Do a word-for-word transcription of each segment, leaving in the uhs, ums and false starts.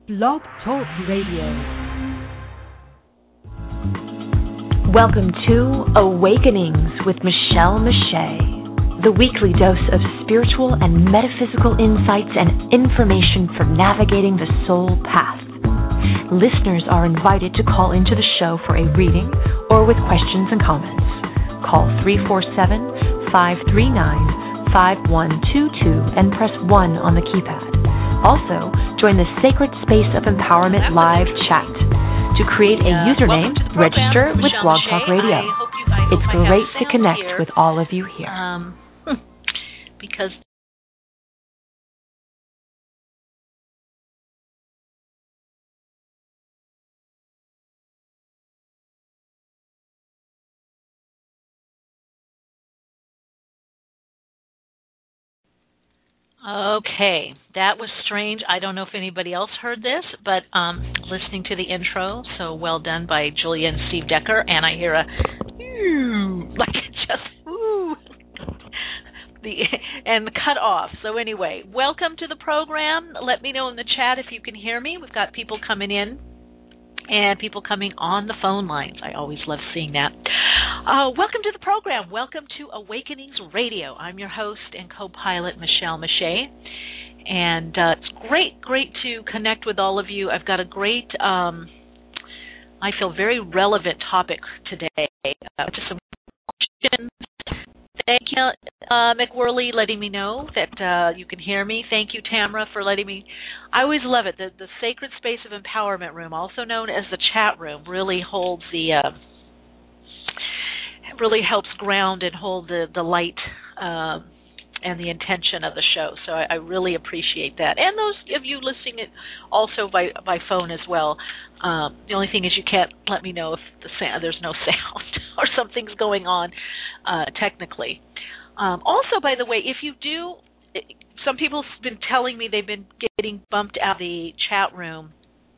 Blog Talk Radio. Welcome to Awakenings with Michelle Mache, the weekly dose of spiritual and metaphysical insights and information for navigating the soul path. Listeners are invited to call into the show for a reading or with questions and comments. Call three four seven, five three nine, five one two two and press one on the keypad. Also, join the Sacred Space of Empowerment live chat. To create a uh, username, register with Blog Talk Radio. You, it's great to connect here. with all of you here. Um, because Okay, that was strange. I don't know if anybody else heard this, but um, listening to the intro, so well done by Julia and Steve Decker, and I hear a like it just ooh, the and the cut off. So anyway, welcome to the program. Let me know in the chat if you can hear me. We've got people coming in and people coming on the phone lines. I always love seeing that. Uh, welcome to the program. Welcome to Awakenings Radio. I'm your host and co-pilot, Michelle Mache. And uh, it's great, great to connect with all of you. I've got a great, um, I feel very relevant topic today. Uh, just some questions. Thank you, uh, McWhirly, letting me know that uh, you can hear me. Thank you, Tamara, for letting me. I always love it. The, the Sacred Space of Empowerment Room, also known as the chat room, really holds the... Uh, really helps ground and hold the, the light um, and the intention of the show. So I, I really appreciate that. And those of you listening it also by, by phone as well. Um, the only thing is you can't let me know if the sound, there's no sound or something's going on uh, technically. Um, also, by the way, if you do, some people have been telling me they've been getting bumped out of the chat room.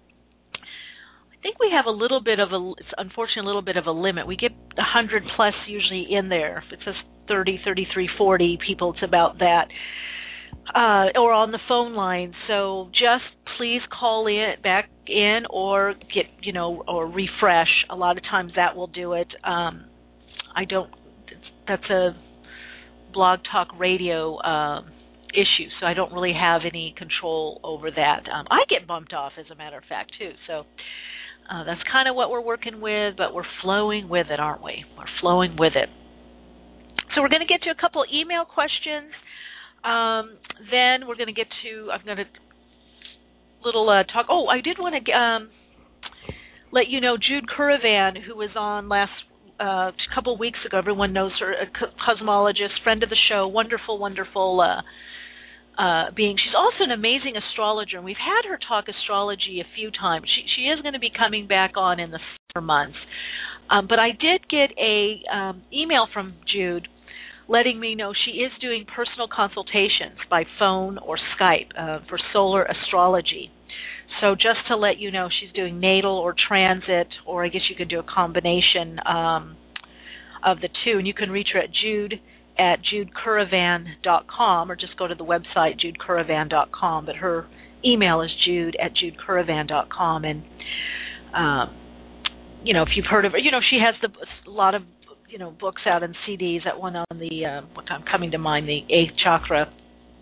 I think we have a little bit of a, it's unfortunately a little bit of a limit. We get one hundred plus usually in there. If it says thirty, thirty-three, forty people, it's about that. Uh, or on the phone line. So just please call in, back in or get, you know, or refresh. A lot of times that will do it. Um, I don't, that's a Blog Talk Radio uh, issue, so I don't really have any control over that. Um, I get bumped off, as a matter of fact, too. So Uh, that's kind of what we're working with, but we're flowing with it, aren't we? We're flowing with it. So we're going to get to a couple email questions. Um, then we're going to get to, I'm going to little uh, talk. Oh, I did want to um, let you know Jude Currivan, who was on last uh, a couple weeks ago. Everyone knows her, a cosmologist, friend of the show, wonderful, wonderful uh Uh, being. She's also an amazing astrologer, and we've had her talk astrology a few times. She she is going to be coming back on in the summer months. Um, but I did get a um, email from Jude letting me know she is doing personal consultations by phone or Skype uh, for solar astrology. So just to let you know, she's doing natal or transit, or I guess you could do a combination um, of the two. And you can reach her at Jude at jude currivan dot com, or just go to the website jude currivan dot com, but her email is jude at jude currivan dot com. And um, you know, if you've heard of her, you know, she has the, a lot of, you know, books out and C Ds. That one on the uh, what I'm coming to mind, the eighth chakra,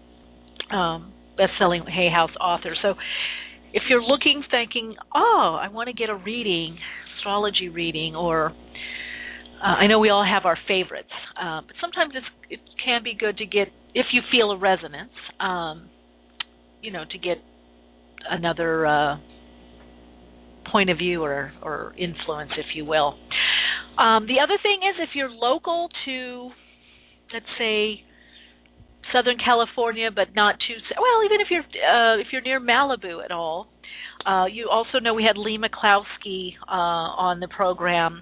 um, best-selling Hay House author. So if you're looking, thinking, oh, I want to get a reading, astrology reading, or Uh, I know we all have our favorites, uh, but sometimes it's, it can be good to get, if you feel a resonance, um, you know, to get another uh, point of view or, or influence, if you will. Um, the other thing is, if you're local to, let's say, Southern California, but not too, well, even if you're uh, if you're near Malibu at all, uh, you also know we had Lee McCloskey uh, on the program.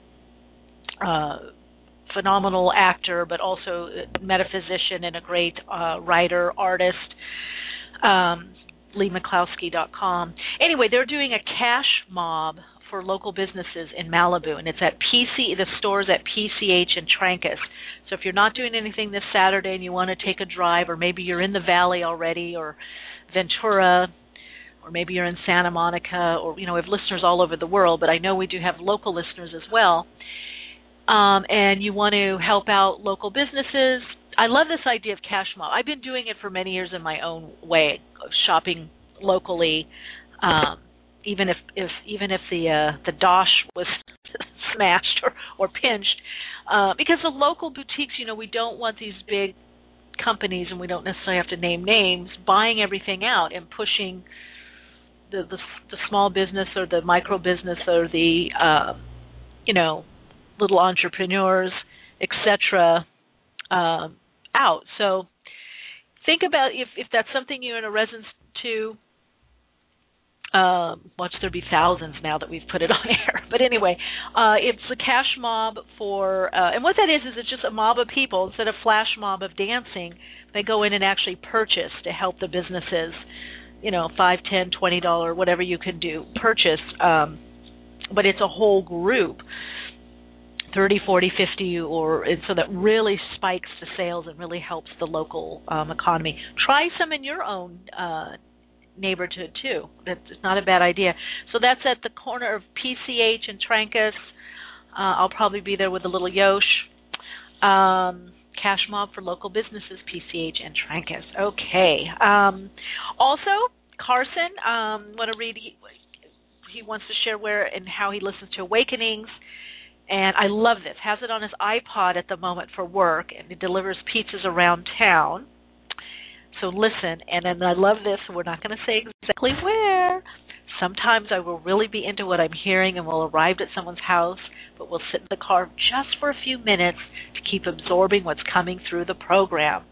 Uh, phenomenal actor, but also a metaphysician and a great uh, writer, artist, um, lee mccloskey dot com. Anyway, they're doing a cash mob for local businesses in Malibu, and it's at P C, the store's at P C H and Trancas. So if you're not doing anything this Saturday and you want to take a drive, or maybe you're in the valley already, or Ventura, or maybe you're in Santa Monica, or, you know, we have listeners all over the world, but I know we do have local listeners as well, um, and you want to help out local businesses. I love this idea of Cash Mob. I've been doing it for many years in my own way, of shopping locally, um, even if, if even if the uh, the dosh was smashed or, or pinched, uh, because the local boutiques, you know, we don't want these big companies, and we don't necessarily have to name names, buying everything out and pushing the the, the small business or the micro business or the uh, you know, little entrepreneurs, et cetera, uh, out. So think about if if that's something you're in a resonance to. Um, watch there be thousands now that we've put it on air. But anyway, uh, it's a cash mob for, uh, and what that is is it's just a mob of people. Instead of flash mob of dancing, they go in and actually purchase to help the businesses. You know, five, ten, twenty dollar, whatever you can do, purchase. Um, but it's a whole group, thirty, forty, fifty, or and so that really spikes the sales and really helps the local um, economy. Try some in your own Uh, neighborhood too. That's not a bad idea. So that's at the corner of P C H and Trancas. Uh, I'll probably be there with a little Yosh. Um, cash mob for local businesses, P C H and Trancas. Okay. Um, also, Carson, um, want to read. He, he wants to share where and how he listens to Awakenings. And I love this. Has it on his iPod at the moment for work, and he delivers pizzas around town. So listen, and then I love this, we're not going to say exactly where. Sometimes I will really be into what I'm hearing and we'll arrive at someone's house, but we'll sit in the car just for a few minutes to keep absorbing what's coming through the program.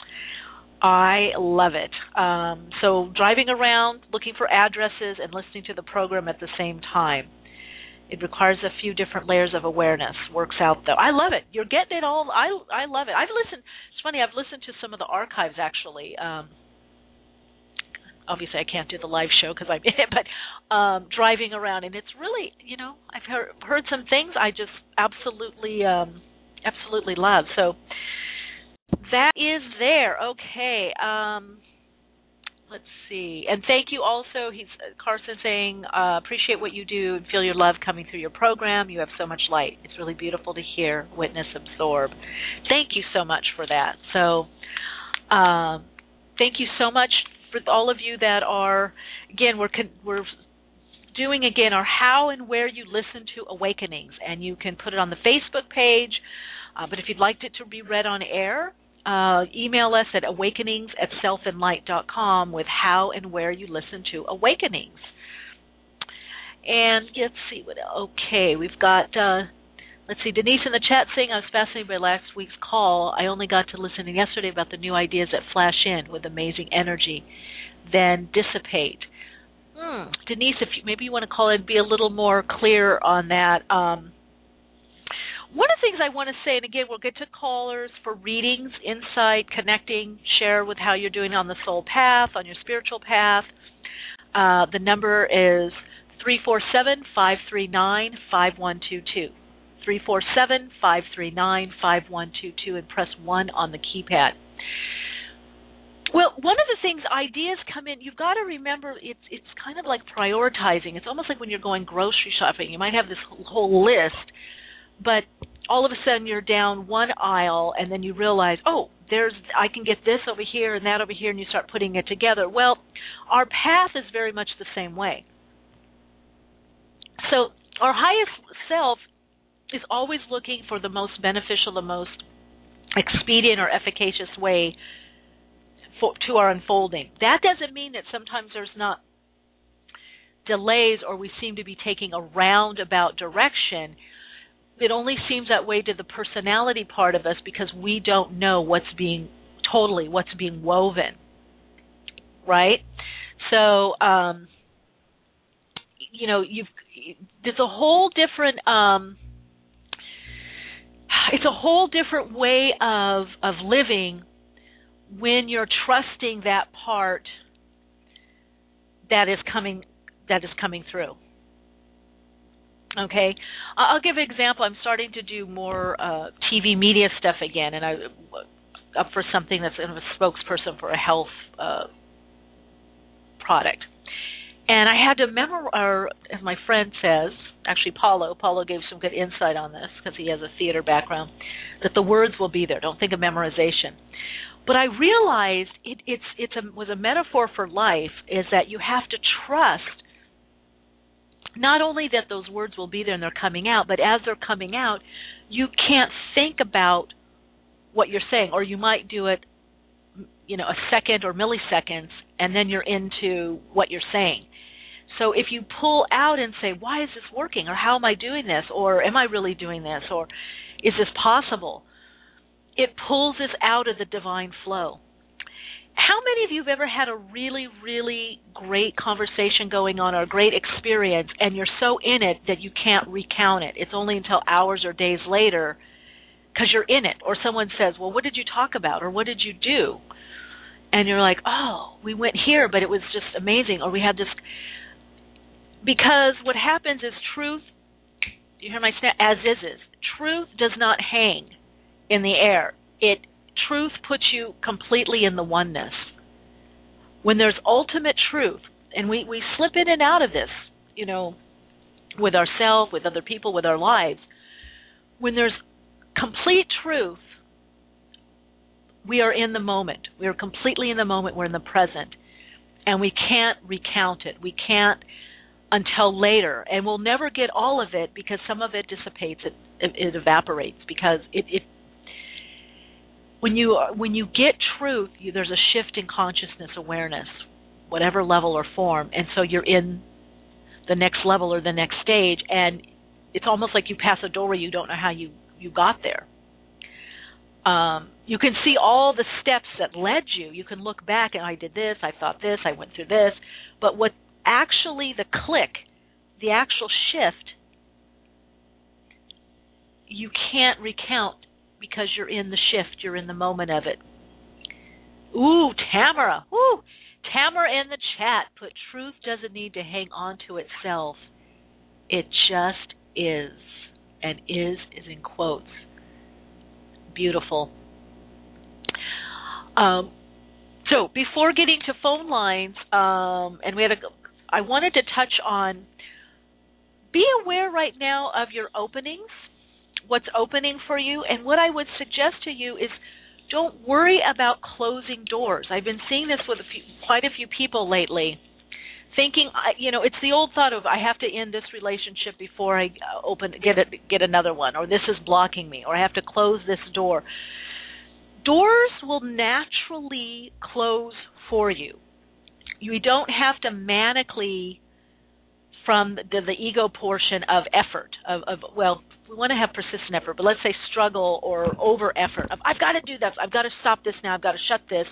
I love it. Um, so driving around, looking for addresses, and listening to the program at the same time. It requires a few different layers of awareness. Works out, though. I love it. You're getting it all. I I love it. I've listened. It's funny. I've listened to some of the archives, actually. Um, obviously, I can't do the live show because I'm in it, but um, driving around. And it's really, you know, I've heard, heard some things I just absolutely, um, absolutely love. So that is there. Okay. Um, Let's see. And thank you also, he's Carson saying, uh, appreciate what you do and feel your love coming through your program. You have so much light. It's really beautiful to hear, witness, absorb. Thank you so much for that. So um, thank you so much for all of you that are, again, we're con- we're doing, again, our how and where you listen to Awakenings. And you can put it on the Facebook page. Uh, but if you'd like it to be read on air, Uh, email us at awakenings at self and light dot com with how and where you listen to Awakenings. And let's see what else. Okay, we've got, uh, let's see, Denise in the chat saying, I was fascinated by last week's call. I only got to listen yesterday about the new ideas that flash in with amazing energy, then dissipate. Hmm. Denise, if you, maybe you want to call in and be a little more clear on that. Um, One of the things I want to say, and again, we'll get to callers for readings, insight, connecting, share with how you're doing on the soul path, on your spiritual path. Uh, the number is three four seven, five three nine, five one two two. three four seven, five three nine, five one two two, and press one on the keypad. Well, one of the things, ideas come in, you've got to remember it's it's kind of like prioritizing. It's almost like when you're going grocery shopping. You might have this whole list, but all of a sudden you're down one aisle and then you realize, oh, there's I can get this over here and that over here, and you start putting it together. Well, our path is very much the same way. So our highest self is always looking for the most beneficial, the most expedient or efficacious way for, to our unfolding. That doesn't mean that sometimes there's not delays or we seem to be taking a roundabout direction. It only seems that way to the personality part of us because we don't know what's being, totally, what's being woven, right? So, um, you know, you've, there's a whole different, um, it's a whole different way of, of living when you're trusting that part that is coming, that is coming through. Okay, I'll give an example. I'm starting to do more uh, T V media stuff again, and I'm up for something that's kind of a spokesperson for a health uh, product. And I had to memorize, or as my friend says, actually Paulo, Paulo gave some good insight on this because he has a theater background, that the words will be there. Don't think of memorization. But I realized it it's it's a, was a metaphor for life, is that you have to trust not only that those words will be there and they're coming out, but as they're coming out, you can't think about what you're saying, or you might do it, you know, a second or milliseconds, and then you're into what you're saying. So if you pull out and say, why is this working, or how am I doing this, or am I really doing this, or is this possible, it pulls us out of the divine flow. How many of you have ever had a really, really great conversation going on, or a great experience, and you're so in it that you can't recount it? It's only until hours or days later because you're in it. Or someone says, well, what did you talk about, or what did you do? And you're like, oh, we went here, but it was just amazing. Or we had this. Because what happens is truth, you hear my snap, as is is. Truth does not hang in the air. It Truth puts you completely in the oneness. When there's ultimate truth, and we, we slip in and out of this, you know, with ourselves, with other people, with our lives. When there's complete truth, we are in the moment. We are completely in the moment. We're in the present. And we can't recount it. We can't until later. And we'll never get all of it because some of it dissipates. It, it, it evaporates because it, it when you when you get truth, you, there's a shift in consciousness awareness, whatever level or form. And so you're in the next level or the next stage. And it's almost like you pass a door where you don't know how you, you got there. Um, you can see all the steps that led you. You can look back and I did this, I thought this, I went through this. But what actually the click, the actual shift, you can't recount because you're in the shift, you're in the moment of it. Ooh, Tamara. Ooh, Tamara in the chat put, truth doesn't need to hang on to itself. It just is. And is is in quotes. Beautiful. Um, so before getting to phone lines, um, and we had a, I wanted to touch on, be aware right now of your openings, what's opening for you, and what I would suggest to you is don't worry about closing doors. I've been seeing this with a few, quite a few people lately, thinking, you know, it's the old thought of I have to end this relationship before I open get it, get another one, or this is blocking me, or I have to close this door. Doors will naturally close for you. You don't have to manically, from the, the ego portion of effort, of, of well, we want to have persistent effort, but let's say struggle or over effort. Of, I've got to do that. I've got to stop this now. I've got to shut this.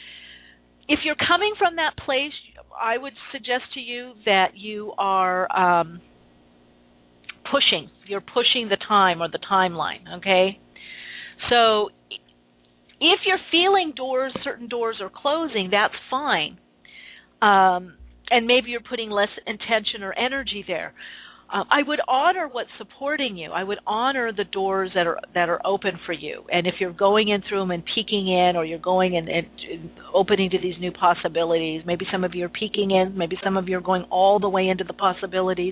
If you're coming from that place, I would suggest to you that you are um, pushing. You're pushing the time or the timeline, okay? So if you're feeling doors, certain doors are closing, that's fine. Um, and maybe you're putting less intention or energy there. Um, I would honor what's supporting you. I would honor the doors that are that are open for you. And if you're going in through them and peeking in, or you're going and, and opening to these new possibilities, maybe some of you are peeking in, maybe some of you are going all the way into the possibilities.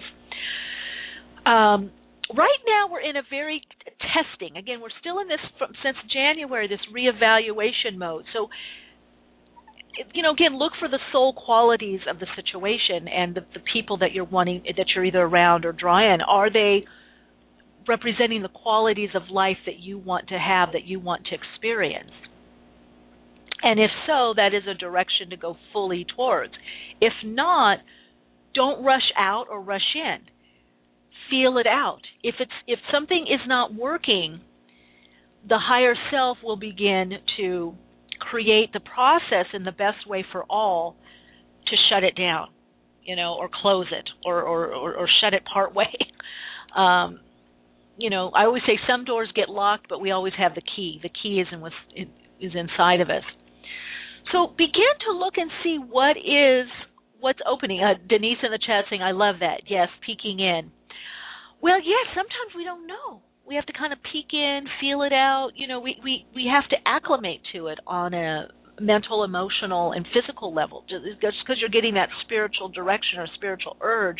Um, right now we're in a very testing. Again, we're still in this, from, since January, this reevaluation mode. So, you know, again, look for the soul qualities of the situation and the, the people that you're wanting, that you're either around or draw in. Are they representing the qualities of life that you want to have, that you want to experience? And if so, that is a direction to go fully towards. If not, don't rush out or rush in. Feel it out. If it's if something is not working, the higher self will begin to create the process in the best way for all to shut it down, you know, or close it, or or, or, or shut it part way. um, you know, I always say some doors get locked, but we always have the key. The key is in with, is inside of us. So begin to look and see what is what's opening. Uh, Denise in the chat saying, "I love that." Yes, peeking in. Well, yes. Sometimes we don't know. We have to kind of peek in, feel it out. You know, we, we, we have to acclimate to it on a mental, emotional, and physical level. Just because you're getting that spiritual direction or spiritual urge.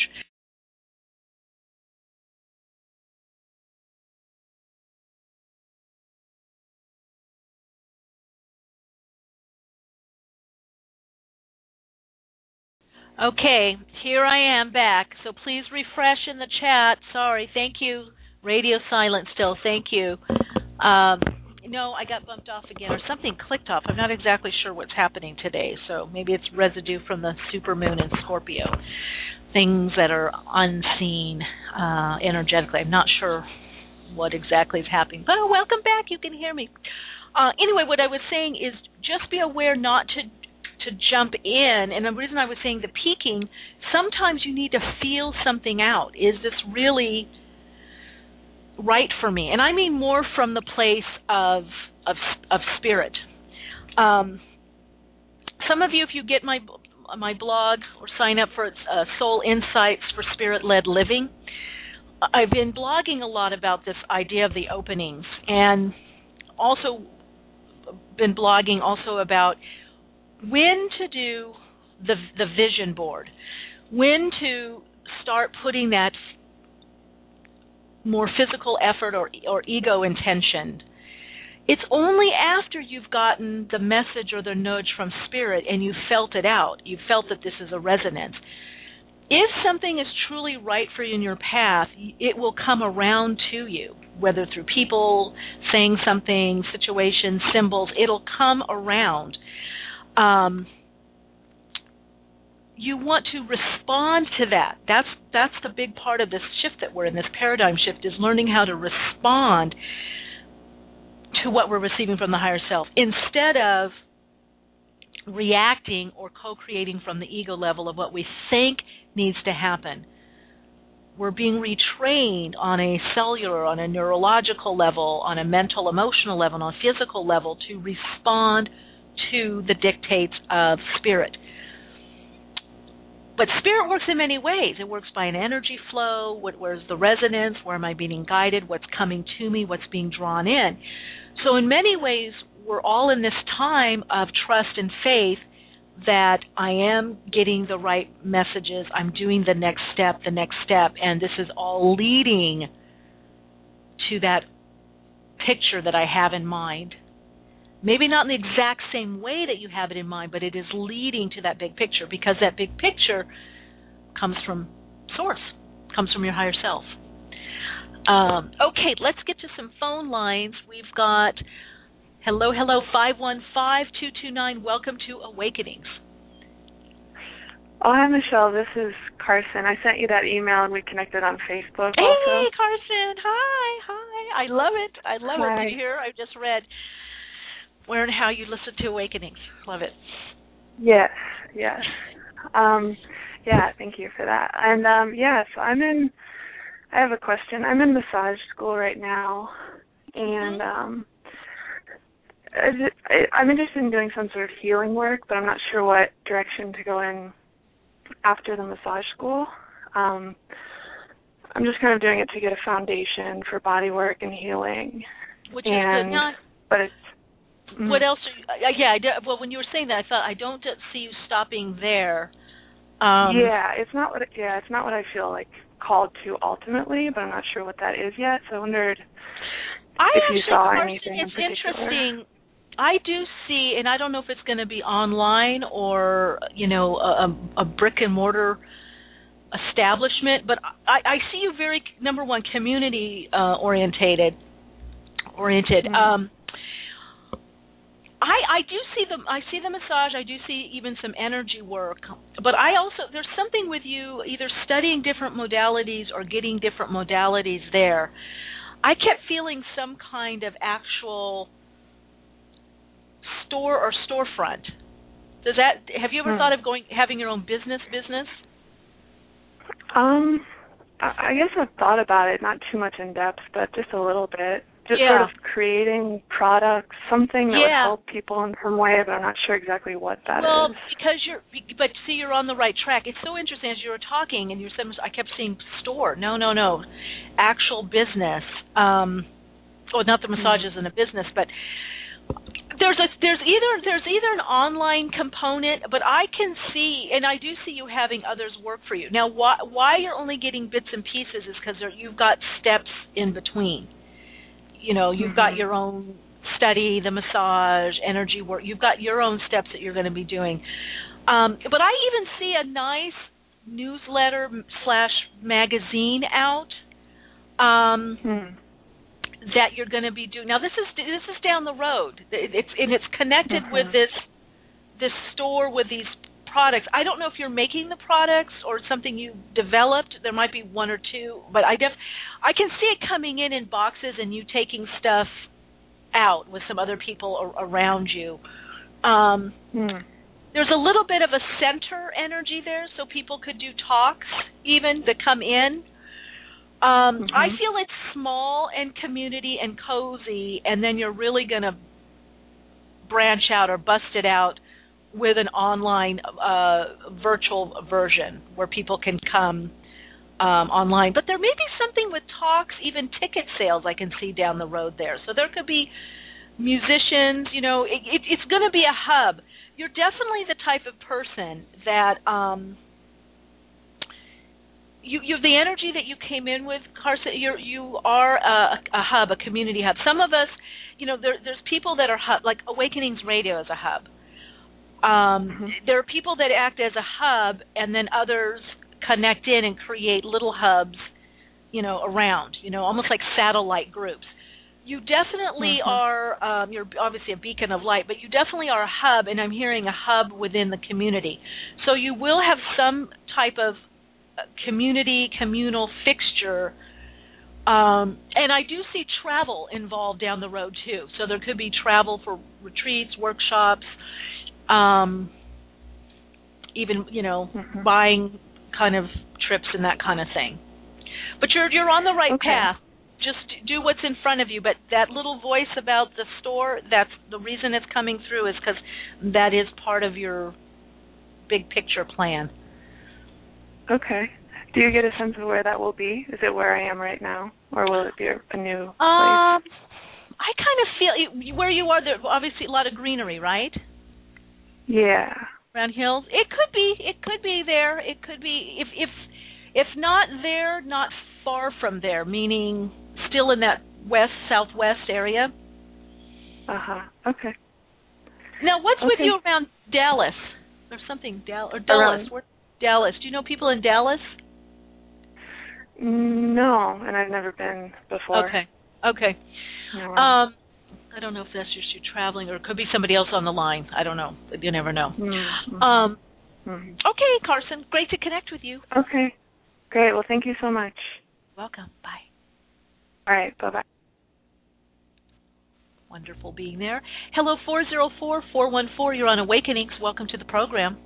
Okay, here I am back. So please refresh in the chat. Sorry, thank you. Radio silent still. Thank you. Um, no, I got bumped off again, or something clicked off. I'm not exactly sure what's happening today. So maybe it's residue from the supermoon in Scorpio. Things that are unseen uh, energetically. I'm not sure what exactly is happening. But oh, welcome back. You can hear me. Uh, anyway, what I was saying is just be aware not to to jump in, and the reason I was saying the peaking, sometimes you need to feel something out. Is this really right for me? And I mean more from the place of of, of spirit. Um, some of you, if you get my my blog or sign up for uh, Soul Insights for Spirit-Led Living, I've been blogging a lot about this idea of the openings, and also been blogging also about when to do the the vision board, when to start putting that more physical effort or or ego intention. It's only after you've gotten the message or the nudge from spirit and you felt it out, you felt that this is a resonance. If something is truly right for you in your path, it will come around to you, whether through people saying something, situations, symbols, it'll come around. Um, you want to respond to that. That's that's the big part of this shift that we're in, this paradigm shift, is learning how to respond to what we're receiving from the higher self instead of reacting or co-creating from the ego level of what we think needs to happen. We're being retrained on a cellular, on a neurological level, on a mental, emotional level, on a physical level to respond to the dictates of spirit. But spirit works in many ways. It works by an energy flow. What, where's the resonance? Where am I being guided? What's coming to me? What's being drawn in? So in many ways, we're all in this time of trust and faith that I am getting the right messages. I'm doing the next step, the next step, and this is all leading to that picture that I have in mind. Maybe not in the exact same way that you have it in mind, but it is leading to that big picture, because that big picture comes from Source, comes from your higher self. Um, okay, let's get to some phone lines. We've got, hello, hello, five one five, two two nine. Welcome to Awakenings. Oh, hi, Michelle. This is Carson. I sent you that email, and we connected on Facebook hey, also. Hey, Carson. Hi, hi. I love it. I love hi. it. Did you hear? I just read where and how you listen to Awakenings. Love it. Yes, yes. Um, yeah, thank you for that. And, um, yeah, so I'm in, I have a question. I'm in massage school right now, and um, I just, I, I'm interested in doing some sort of healing work, but I'm not sure what direction to go in after the massage school. Um, I'm just kind of doing it to get a foundation for body work and healing. Which is and, good. Now, but it's what else? Are you, uh, yeah, I do, well, when you were saying that, I thought I don't see you stopping there. Um, yeah, it's not what. It, yeah, it's not what I feel like called to ultimately, but I'm not sure what that is yet. So I wondered I if actually, you saw Carson, anything it's in particular. interesting. I do see, and I don't know if it's going to be online or you know a, a brick and mortar establishment, but I, I see you very number one community uh, orientated. Oriented. Mm-hmm. Um, I, I do see the I see the massage. I do see even some energy work. But I also there's something with you either studying different modalities or getting different modalities there. I kept feeling some kind of actual store or storefront. Does that have you ever hmm. thought of going having your own business business? Um, I, I guess I've thought about it, not too much in depth, but just a little bit. Just yeah. sort of creating products, something that yeah. would help people in some way, but I'm not sure exactly what that well, is. Well, because you're, but see, you're on the right track. It's so interesting as you were talking, and you said, I kept seeing store. No, no, no, actual business. Um, well, not the massage isn't a business, but There's a there's either there's either an online component, but I can see, and I do see you having others work for you. Now, why why you're only getting bits and pieces is because you've got steps in between. You know, you've mm-hmm. got your own study, the massage, energy work. You've got your own steps that you're going to be doing. Um, but I even see a nice newsletter slash magazine out. Um, hmm. that you're going to be doing. Now, this is this is down the road. It's and it's connected mm-hmm. with this this store with these products. I don't know if you're making the products or something you developed. There might be one or two, but I def I can see it coming in in boxes and you taking stuff out with some other people around you. Um, hmm. There's a little bit of a center energy there, so people could do talks even that come in. Um, mm-hmm. I feel it's small and community and cozy, and then you're really going to branch out or bust it out with an online uh, virtual version where people can come um, online. But there may be something with talks, even ticket sales I can see down the road there. So there could be musicians, you know, it, it, it's going to be a hub. You're definitely the type of person that... Um, You, you have the energy that you came in with, Carson. You're, you are a, a hub, a community hub. Some of us, you know, there, there's people that are hub, like Awakenings Radio is a hub. Um, mm-hmm. There are people that act as a hub, and then others connect in and create little hubs, you know, around, you know, almost like satellite groups. You definitely mm-hmm. are, um, you're obviously a beacon of light, but you definitely are a hub, and I'm hearing a hub within the community. So you will have some type of community, communal fixture, um, and I do see travel involved down the road too. So there could be travel for retreats, workshops, um, even you know mm-hmm. buying kind of trips and that kind of thing. But you're you're on the right okay. path. Just do what's in front of you. But that little voice about the store, that's the reason it's coming through is because that is part of your big picture plan. Okay. Do you get a sense of where that will be? Is it where I am right now, or will it be a, a new place? Um, I kind of feel where you are. There obviously a lot of greenery, right? Yeah. Around hills. It could be. It could be there. It could be if if if not there, not far from there. Meaning still in that west southwest area. Uh huh. Okay. Now, what's okay. with you around Dallas? There's something Dallas or Dallas. Where, Dallas. Do you know people in Dallas? No, and I've never been before. Okay. Okay. No. Um, I don't know if that's just you traveling, or it could be somebody else on the line. I don't know. You never know. Mm-hmm. Um. Mm-hmm. Okay, Carson. Great to connect with you. Okay. Great. Well, thank you so much. Welcome. Bye. All right. Bye-bye. Wonderful being there. Hello, four zero four, four one four. You're on Awakenings. Welcome to the program.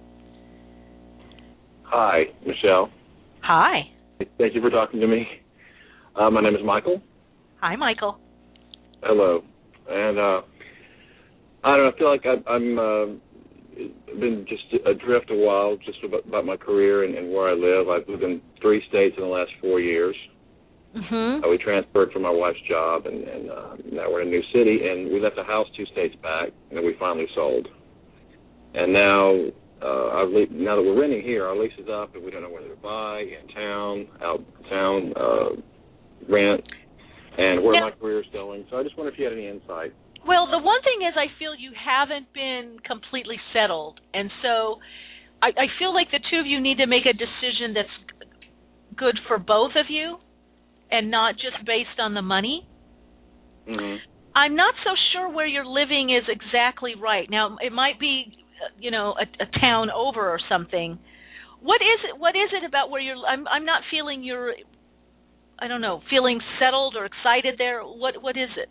Hi, Michelle. Hi. Thank you for talking to me. Uh, my name is Michael. Hi, Michael. Hello. And uh, I don't know, I feel like I, I'm uh, been just adrift a while just about, about my career and, and where I live. I've lived in three states in the last four years. Mm-hmm. Uh, we transferred from my wife's job, and, and uh, now we're in a new city, and we left the house two states back, and then we finally sold. And now... Uh, our le- now that we're renting here, our lease is up, and we don't know whether to buy, in town, out of town, uh, rent, and where yeah. my career is going. So I just wonder if you had any insight. Well, the one thing is I feel you haven't been completely settled, and so I, I feel like the two of you need to make a decision that's good for both of you and not just based on the money. Mm-hmm. I'm not so sure where you're living is exactly right. Now, it might be... you know, a, a town over or something. What is it? What is it about where you're? I'm. I'm not feeling you're. I don't know. Feeling settled or excited there. What? What is it?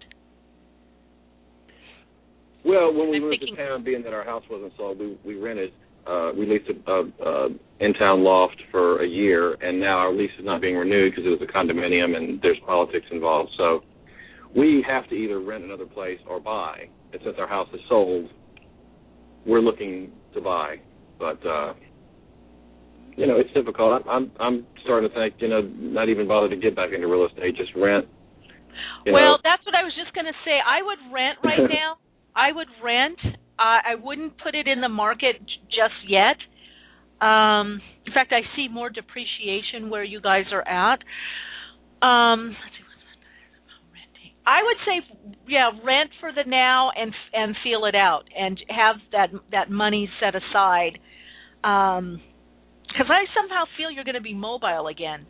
Well, when we I'm moved thinking, to town, being that our house wasn't sold, we we rented. Uh, we leased a, a, a in-town loft for a year, and now our lease is not being renewed because it was a condominium and there's politics involved. So we have to either rent another place or buy. And since our house is sold, we're looking to buy, but uh, you know, it's difficult. I'm, I'm I'm starting to think, you know, not even bother to get back into real estate, just rent. You well, know. That's what I was just going to say. I would rent right now, I would rent. Uh, I wouldn't put it in the market j- just yet. Um, in fact, I see more depreciation where you guys are at. Um, let's see, renting. I would say, yeah, rent for the now and and feel it out and have that that money set aside. Um, because I somehow feel you're going to be mobile again.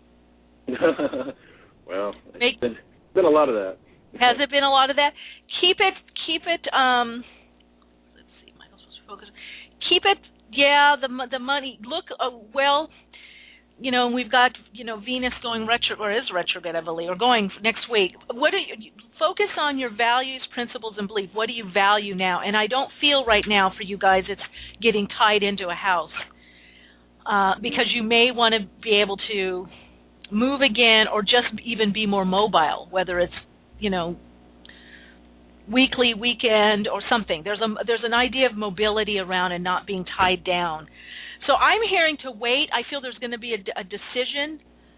Well, Make, it's been, been a lot of that. Has it been a lot of that? Keep it, keep it. Um, let's see, Michael's supposed to focus. Keep it. Yeah, the the money. Look, uh, well, you know, we've got, you know, Venus going retro, or is retrograde, I believe, or going next week. What do you focus on? Your values, principles, and belief. What do you value now? And I don't feel right now for you guys it's getting tied into a house uh, because you may want to be able to move again, or just even be more mobile, whether it's, you know, weekly, weekend, or something. There's a there's an idea of mobility around and not being tied down. So I'm hearing to wait. I feel there's going to be a, a decision.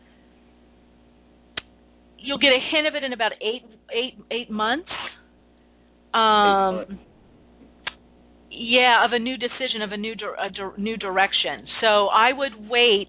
You'll get a hint of it in about eight eight eight months. Um, eight months. Yeah, of a new decision, of a new a di- new direction. So I would wait.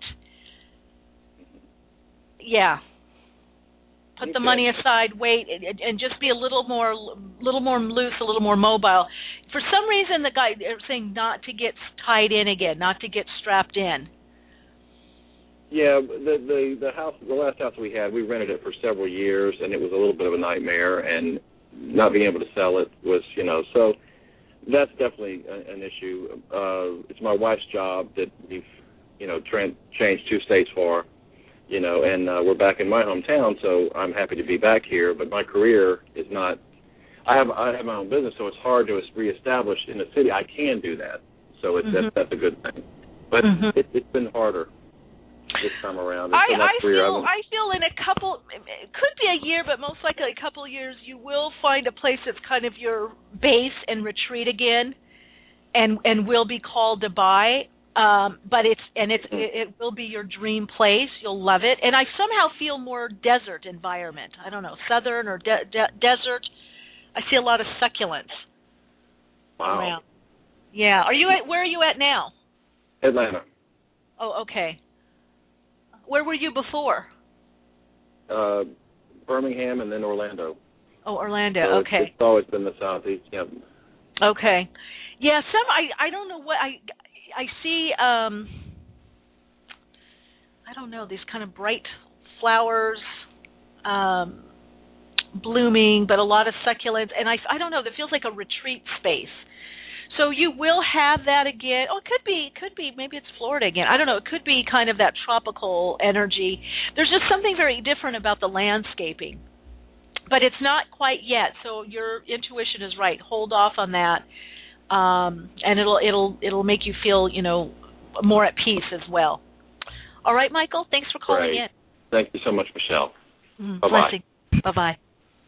Yeah. Put the Okay. money aside, wait, and, and just be a little more, little more loose, a little more mobile. For some reason, the guy they're saying not to get tied in again, not to get strapped in. Yeah, the the the house, the last house we had, we rented it for several years, and it was a little bit of a nightmare. And not being able to sell it was, you know, so that's definitely a, an issue. Uh, it's my wife's job that we've, you know, tra- changed two states for. You know, and uh, we're back in my hometown, so I'm happy to be back here. But my career is not. I have I have my own business, so it's hard to reestablish in the city. I can do that, so it's, Mm-hmm. that's, that's a good thing. But Mm-hmm. it, it's been harder this time around. I, so I career, feel I feel in a couple, it could be a year, but most likely a couple of years, you will find a place that's kind of your base and retreat again, and and will be called to buy. Um, but it's and it's it, it will be your dream place. You'll love it, and I somehow feel more desert environment. I don't know, southern or de- de- desert. I see a lot of succulents Wow. around. Yeah. Are you at? Where are you at now? Atlanta. Oh, okay. Where were you before? Uh, Birmingham and then Orlando. Oh, Orlando. So Okay. It's, it's always been the southeast. Yeah. Okay. Yeah. Some. I. I don't know what I. I see, um, I don't know, these kind of bright flowers um, blooming, but a lot of succulents. And I, I don't know, that feels like a retreat space. So you will have that again. Oh, it could be, it could be, maybe it's Florida again. I don't know. It could be kind of that tropical energy. There's just something very different about the landscaping. But it's not quite yet, so your intuition is right. Hold off on that. Um, and it'll it'll it'll make you feel, you know, more at peace as well. All right, Michael. Thanks for calling Great. in. Thank you so much, Michelle. Mm, bye bye. Bye bye.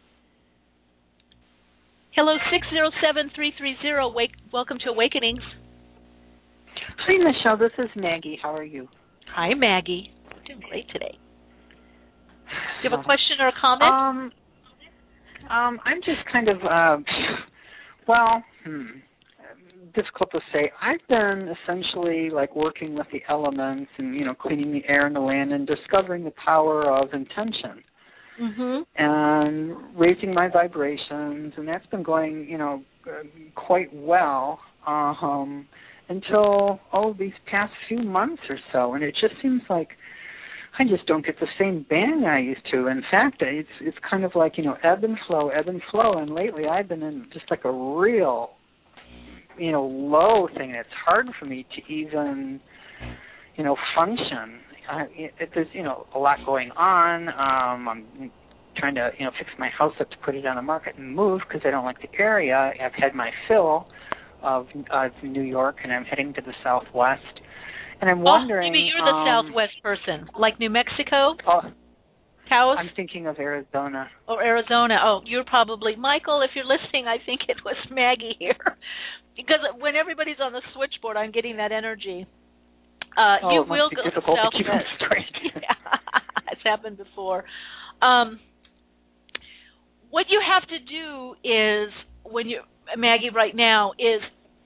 Hello, six zero seven three three zero. Wake. Welcome to Awakenings. Hi, Michelle. This is Maggie. How are you? Hi, Maggie. Doing great today. Do you have a question or a comment? Um, um, I'm just kind of uh, well. Hmm. Difficult to say. I've been essentially like working with the elements and, you know, cleaning the air and the land and discovering the power of intention mm-hmm. and raising my vibrations, and that's been going, you know, quite well um, until, oh, these past few months or so, and it just seems like I just don't get the same bang I used to. In fact, it's it's kind of like, you know, ebb and flow, ebb and flow, and lately I've been in just like a real, you know, low thing. It's hard for me to even, you know, function. I, it, there's, you know, a lot going on. Um, I'm trying to, you know, fix my house up to put it on the market and move because I don't like the area. I've had my fill of uh, New York, and I'm heading to the Southwest. And I'm wondering... Oh, maybe you're the um, Southwest person, like New Mexico? Oh, Taos? I'm thinking of Arizona. Or Arizona. Oh, you're probably... Michael, if you're listening, I think it was Maggie here. Because when everybody's on the switchboard, I'm getting that energy. Uh, oh, you it must will be go difficult southwest. to keep them straight. Yeah, it's happened before. Um, what you have to do is when you, Maggie, right now is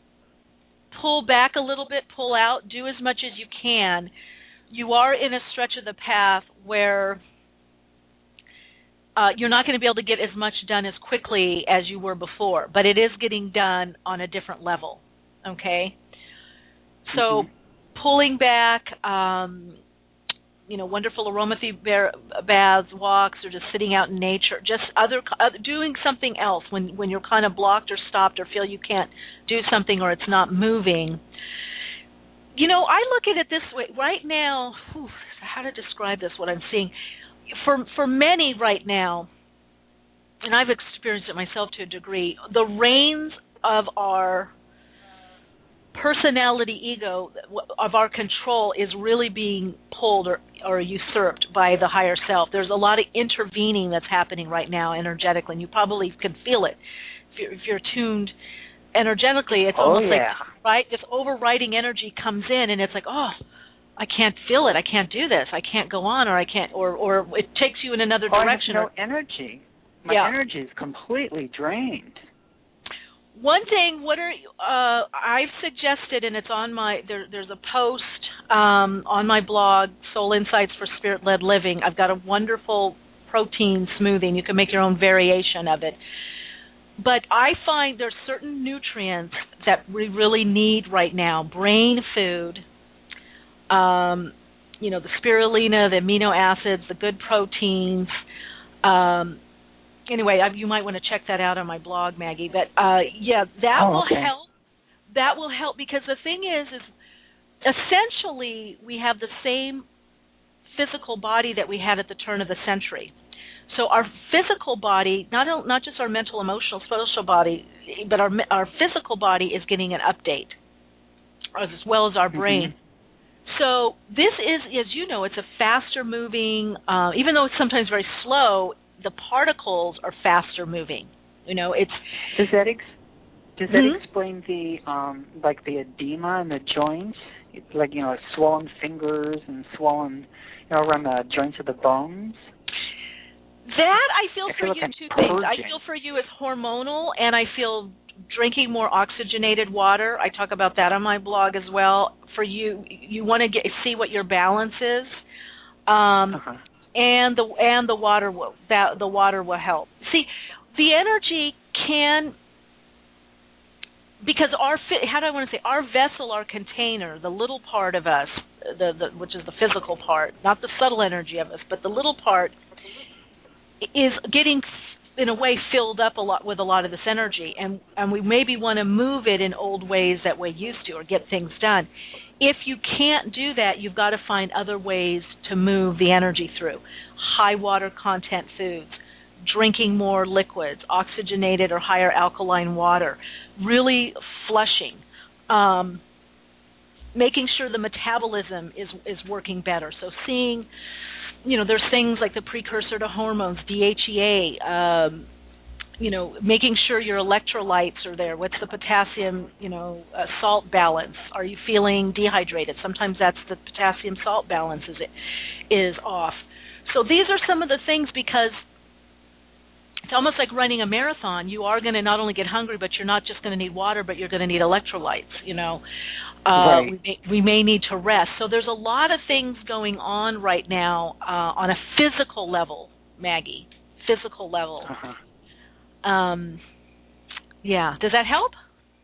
pull back a little bit, pull out, do as much as you can. You are in a stretch of the path where uh, you're not going to be able to get as much done as quickly as you were before, but it is getting done on a different level, okay? So mm-hmm. pulling back, um, you know, wonderful aromatherapy baths, walks, or just sitting out in nature, just other uh, doing something else when, when you're kind of blocked or stopped or feel you can't do something or it's not moving. You know, I look at it this way. Right now, whew, how to describe this, what I'm seeing. For, for many right now, and I've experienced it myself to a degree, the reins of our personality ego, of our control, is really being pulled or, or usurped by the higher self. There's a lot of intervening that's happening right now energetically, and you probably can feel it. If you're, if you're tuned energetically, it's oh, almost yeah. like, right, this overriding energy comes in, and it's like, oh, I can't feel it. I can't do this. I can't go on, or I can't, or, or it takes you in another oh, direction. I have or, no energy. My yeah. energy is completely drained. One thing, what are uh, I've suggested, and it's on my there, there's a post um, on my blog, Soul Insights for Spirit-Led Living. I've got a wonderful protein smoothie, and you can make your own variation of it. But I find there's certain nutrients that we really need right now. Brain food, um, you know, the spirulina, the amino acids, the good proteins. Um, Anyway, I, you might want to check that out on my blog, Maggie. But uh, yeah, that oh, will okay. help. That will help because the thing is, is essentially we have the same physical body that we had at the turn of the century. So our physical body, not not just our mental, emotional, social body, but our our physical body is getting an update, as well as our brain. Mm-hmm. So this is, as you know, it's a faster moving, uh, even though it's sometimes very slow. The particles are faster moving. You know, it's does that ex- does that mm-hmm. explain the um like the edema in the joints, like you know swollen fingers and swollen, you know, around the joints of the bones? That I feel I for feel you like two purging. things. I feel for you as hormonal, and I feel drinking more oxygenated water. I talk about that on my blog as well. For you, you want to get see what your balance is. Um, uh-huh. And the and the water will that the water will help. See, the energy can, because our how do I want to say our vessel, our container, the little part of us, the, the which is the physical part, not the subtle energy of us, but the little part is getting in a way filled up a lot with a lot of this energy, and and we maybe want to move it in old ways that we're used to or get things done. If you can't do that, you've got to find other ways to move the energy through. High water content foods, drinking more liquids, oxygenated or higher alkaline water, really flushing, um, making sure the metabolism is, is working better. So seeing, you know, there's things like the precursor to hormones, D H E A, um, you know, making sure your electrolytes are there. What's the potassium, you know, uh, salt balance? Are you feeling dehydrated? Sometimes that's the potassium salt balance is it is off. So these are some of the things, because it's almost like running a marathon. You are going to not only get hungry, but you're not just going to need water, but you're going to need electrolytes, you know. Uh, right. we, may, we may need to rest. So there's a lot of things going on right now uh, on a physical level, Maggie, physical level. Uh-huh. Um, yeah. Does that help?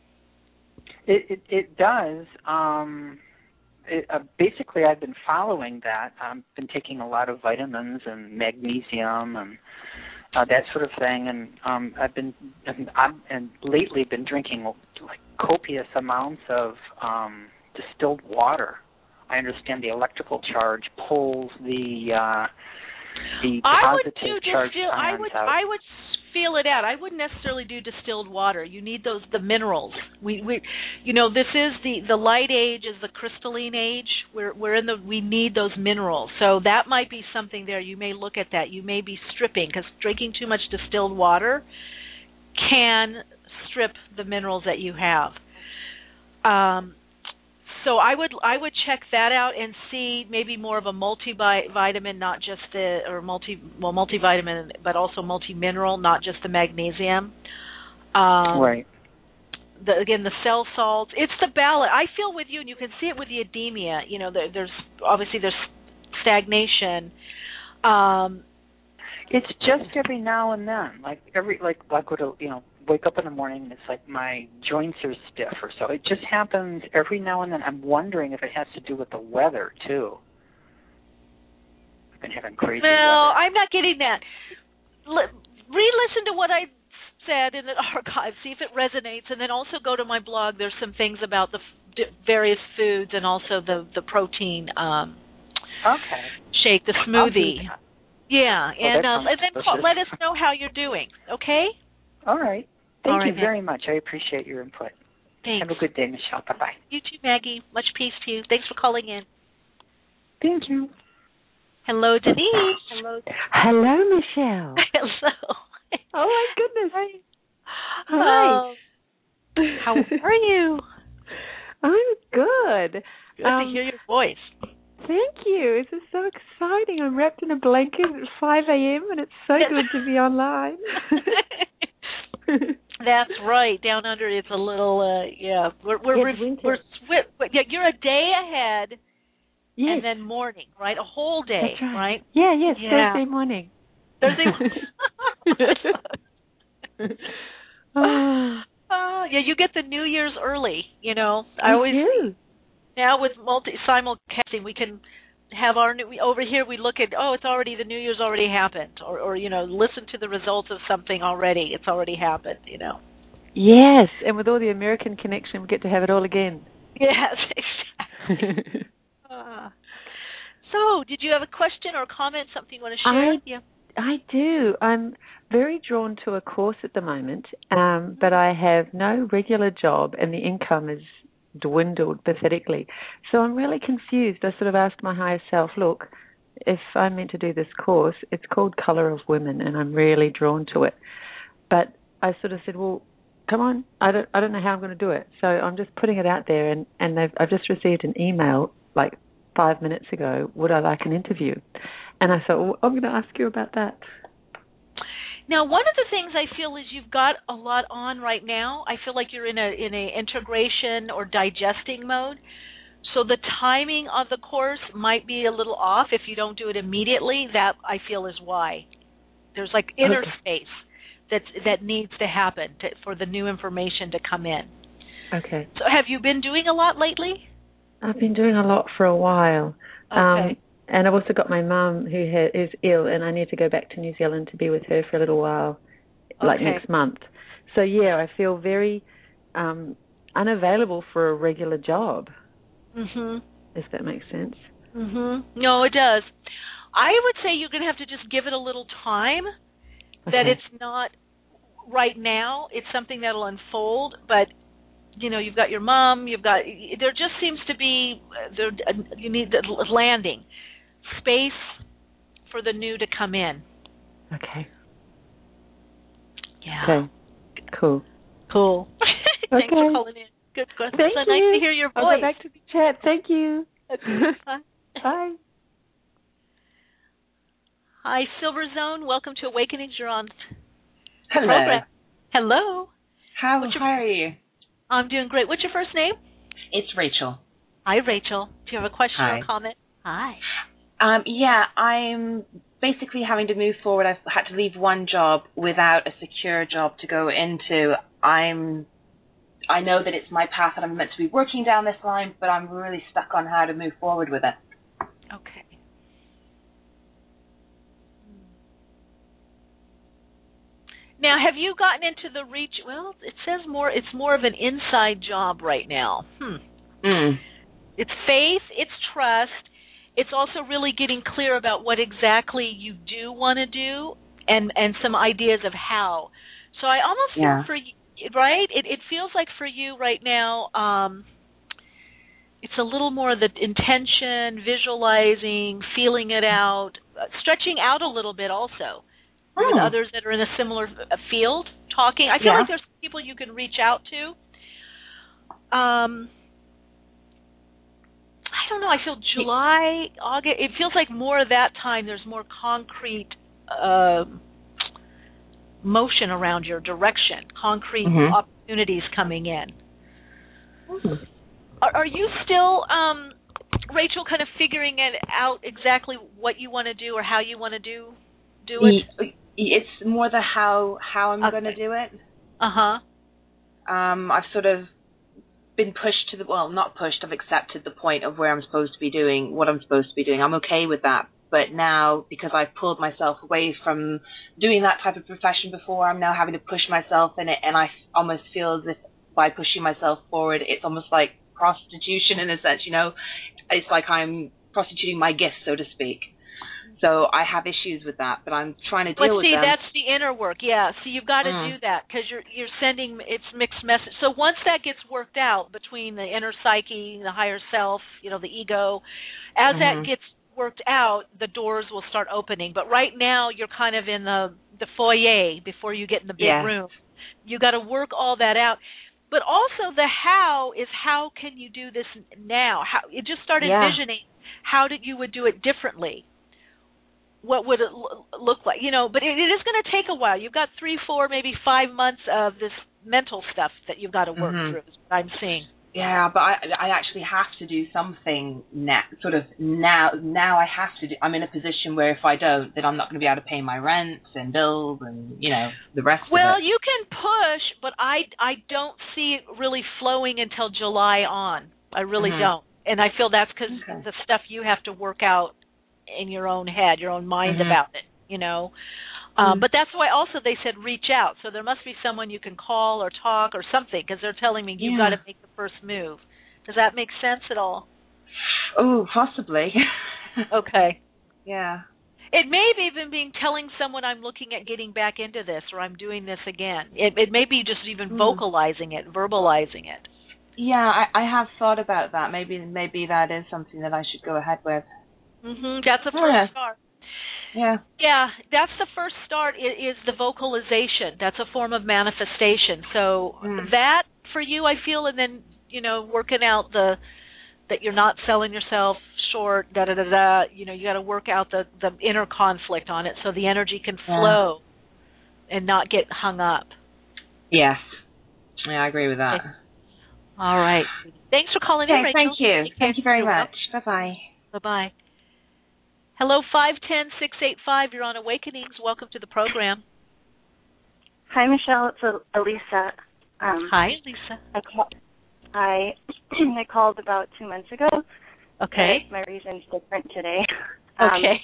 It it, it does. Um, it, uh, basically, I've been following that. I've been taking a lot of vitamins and magnesium and uh, that sort of thing, and um, I've been and, I'm, and lately been drinking like copious amounts of um, distilled water. I understand the electrical charge pulls the uh, the I would positive do charge distill, ions I would out. I would feel it out. I wouldn't necessarily do distilled water. You need those the minerals. We we you know, this is the the light age is the crystalline age. We're we're in the we need those minerals. So that might be something there. You may look at that. You may be stripping, because drinking too much distilled water can strip the minerals that you have. Um So I would I would check that out and see maybe more of a multivitamin, not just the or multi well multivitamin, but also multi-mineral, not just the magnesium. Um, right. The, again, the cell salts. It's the balance. I feel with you, and you can see it with the edema. You know, there, there's obviously there's stagnation. Um, it's just every now and then, like every like like what you know, wake up in the morning and it's like my joints are stiff or so. It just happens every now and then. I'm wondering if it has to do with the weather too. I've been having crazy no, weather. I'm not getting that. L- re-listen to what I said in the archive, see if it resonates, and then also go to my blog. There's some things about the f- various foods and also the the protein um, okay. shake, the smoothie. Yeah, oh, and uh, and then call, let us know how you're doing. Okay. All right. Thank All right, you very much. I appreciate your input. Thanks. Have a good day, Michelle. Bye bye. You too, Maggie. Much peace to you. Thanks for calling in. Thank you. Hello, Denise. Hello. Hello, Michelle. Hello. Oh my goodness. Hi. Hi. Uh, how are you? I'm good. Good um, to hear your voice. Thank you. This is so exciting. I'm wrapped in a blanket at five a.m. and it's so good to be online. That's right. Down under, it's a little, uh, yeah. We're we're it's we're, winter. we're swi- yeah. You're a day ahead, yes. and then morning, right? A whole day, That's right. right? Yeah, yes. Yeah. Thursday morning. Thursday morning. oh. Uh, yeah, you get the New Year's early. You know, I I always do. now with multi simulcasting, we can have our new, we, over here. We look at oh, it's already the New Year's already happened, or or you know, listen to the results of something already. It's already happened. You know. Yes, and with all the American connection, we get to have it all again. Yes, exactly. uh, so, did you have a question or a comment? Something you want to share? I, yeah. I do. I'm very drawn to a course at the moment, um, but I have no regular job, and the income is dwindled pathetically. So I'm really confused. I sort of asked my higher self, look, if I'm meant to do this course, it's called Colour of Women, and I'm really drawn to it. But I sort of said, well, come on, I don't I don't know how I'm going to do it. So I'm just putting it out there, and, and I've, I've just received an email like five minutes ago, would I like an interview? And I thought, well, I'm going to ask you about that. Now, one of the things I feel is you've got a lot on right now. I feel like you're in a in a integration or digesting mode. So the timing of the course might be a little off if you don't do it immediately. That, I feel, is why. There's like inner okay. space that that needs to happen to, for the new information to come in. Okay. So have you been doing a lot lately? I've been doing a lot for a while. Okay. Um, and I've also got my mum who ha- is ill, and I need to go back to New Zealand to be with her for a little while, like okay. next month. So, yeah, I feel very um, unavailable for a regular job, Mhm. if that makes sense. Mhm. No, it does. I would say you're going to have to just give it a little time, okay. that it's not right now. It's something that will unfold, but you know, you've got your mom, you've got, there just seems to be, there you need the landing, space for the new to come in. Okay. Yeah. Okay. Cool. Cool. Thanks okay. for calling in. Good question. Thank so you. nice to hear your voice. I'll go back to the chat. Thank you. Bye. Bye. Hi, Silver Zone. Welcome to Awakenings. You're on Hello. program. Hello. How, What's your, how are you? I'm doing great. What's your first name? It's Rachel. Hi, Rachel. Do you have a question Hi. or a comment? Hi. Um, yeah, I'm basically having to move forward. I've had to leave one job without a secure job to go into. I'm, I know that it's my path that I'm meant to be working down this line, but I'm really stuck on how to move forward with it. Okay. Now, have you gotten into the reach? Well, it says more. It's more of an inside job right now. Hmm. Mm. It's faith. It's trust. It's also really getting clear about what exactly you do want to do, and and some ideas of how. So I almost yeah. feel for you, right? It it feels like for you right now, um, it's a little more of the intention, visualizing, feeling it out, uh, stretching out a little bit also. Oh. With others that are in a similar uh, field, talking. I feel yeah. like there's people you can reach out to. Um, I don't know. I feel July, August. It feels like more of that time. There's more concrete uh, motion around your direction, concrete mm-hmm. opportunities coming in. Mm-hmm. Are, are you still, um, Rachel, kind of figuring it out exactly what you want to do or how you want to do do it? It's more the how how I'm okay. going to do it. Uh-huh. Um, I've sort of been pushed to the, well, not pushed, I've accepted the point of where I'm supposed to be doing what I'm supposed to be doing. I'm okay with that. But now, because I've pulled myself away from doing that type of profession before, I'm now having to push myself in it, and I almost feel as if by pushing myself forward, it's almost like prostitution in a sense, you know? It's like I'm prostituting my gift, so to speak. So I have issues with that, but I'm trying to deal but with see, them. But see, that's the inner work, yeah. So you've got to mm. do that because you're you're sending it's mixed message. So once that gets worked out between the inner psyche, the higher self, you know, the ego, as mm-hmm. that gets worked out, the doors will start opening. But right now, you're kind of in the the foyer before you get in the big yeah. room. You got to work all that out. But also the how is how can you do this now? How you just start yeah. envisioning how did you would do it differently. What would it look like? You know, but it, it is going to take a while. You've got three, four, maybe five months of this mental stuff that you've got to work mm-hmm. through, is what I'm seeing. Yeah, but I I actually have to do something now, sort of now. Now I have to do, I'm in a position where if I don't, then I'm not going to be able to pay my rent and bills and, you know, the rest well, of it. Well, you can push, but I, I don't see it really flowing until July on. I really mm-hmm. don't. And I feel that's because okay. the stuff you have to work out in your own head, your own mind mm-hmm. about it, you know. Um, mm-hmm. But that's why also they said reach out. So there must be someone you can call or talk or something because they're telling me you've yeah. got to make the first move. Does that make sense at all? Oh, possibly. Okay. Yeah. It may have even been telling someone I'm looking at getting back into this or I'm doing this again. It, it may be just even mm. vocalizing it, verbalizing it. Yeah, I, I have thought about that. Maybe maybe that is something that I should go ahead with. Mm-hmm. That's the first yeah. start. Yeah. Yeah, that's the first start is, is the vocalization. That's a form of manifestation. So mm. that for you, I feel, and then, you know, working out the that you're not selling yourself short, da da da da. You know, you got to work out the, the inner conflict on it so the energy can flow yeah. and not get hung up. Yes. Yeah, I agree with that. Okay. All right. Thanks for calling okay, in, Rachel. Thank you. Take thank you very much. Bye bye. Bye bye. Hello, five one zero, six eight five. You're on Awakenings. Welcome to the program. Hi, Michelle. It's Elisa. Um, Hi, Lisa. I, call, I, I called about two months ago. Okay. My reason's different today. Okay.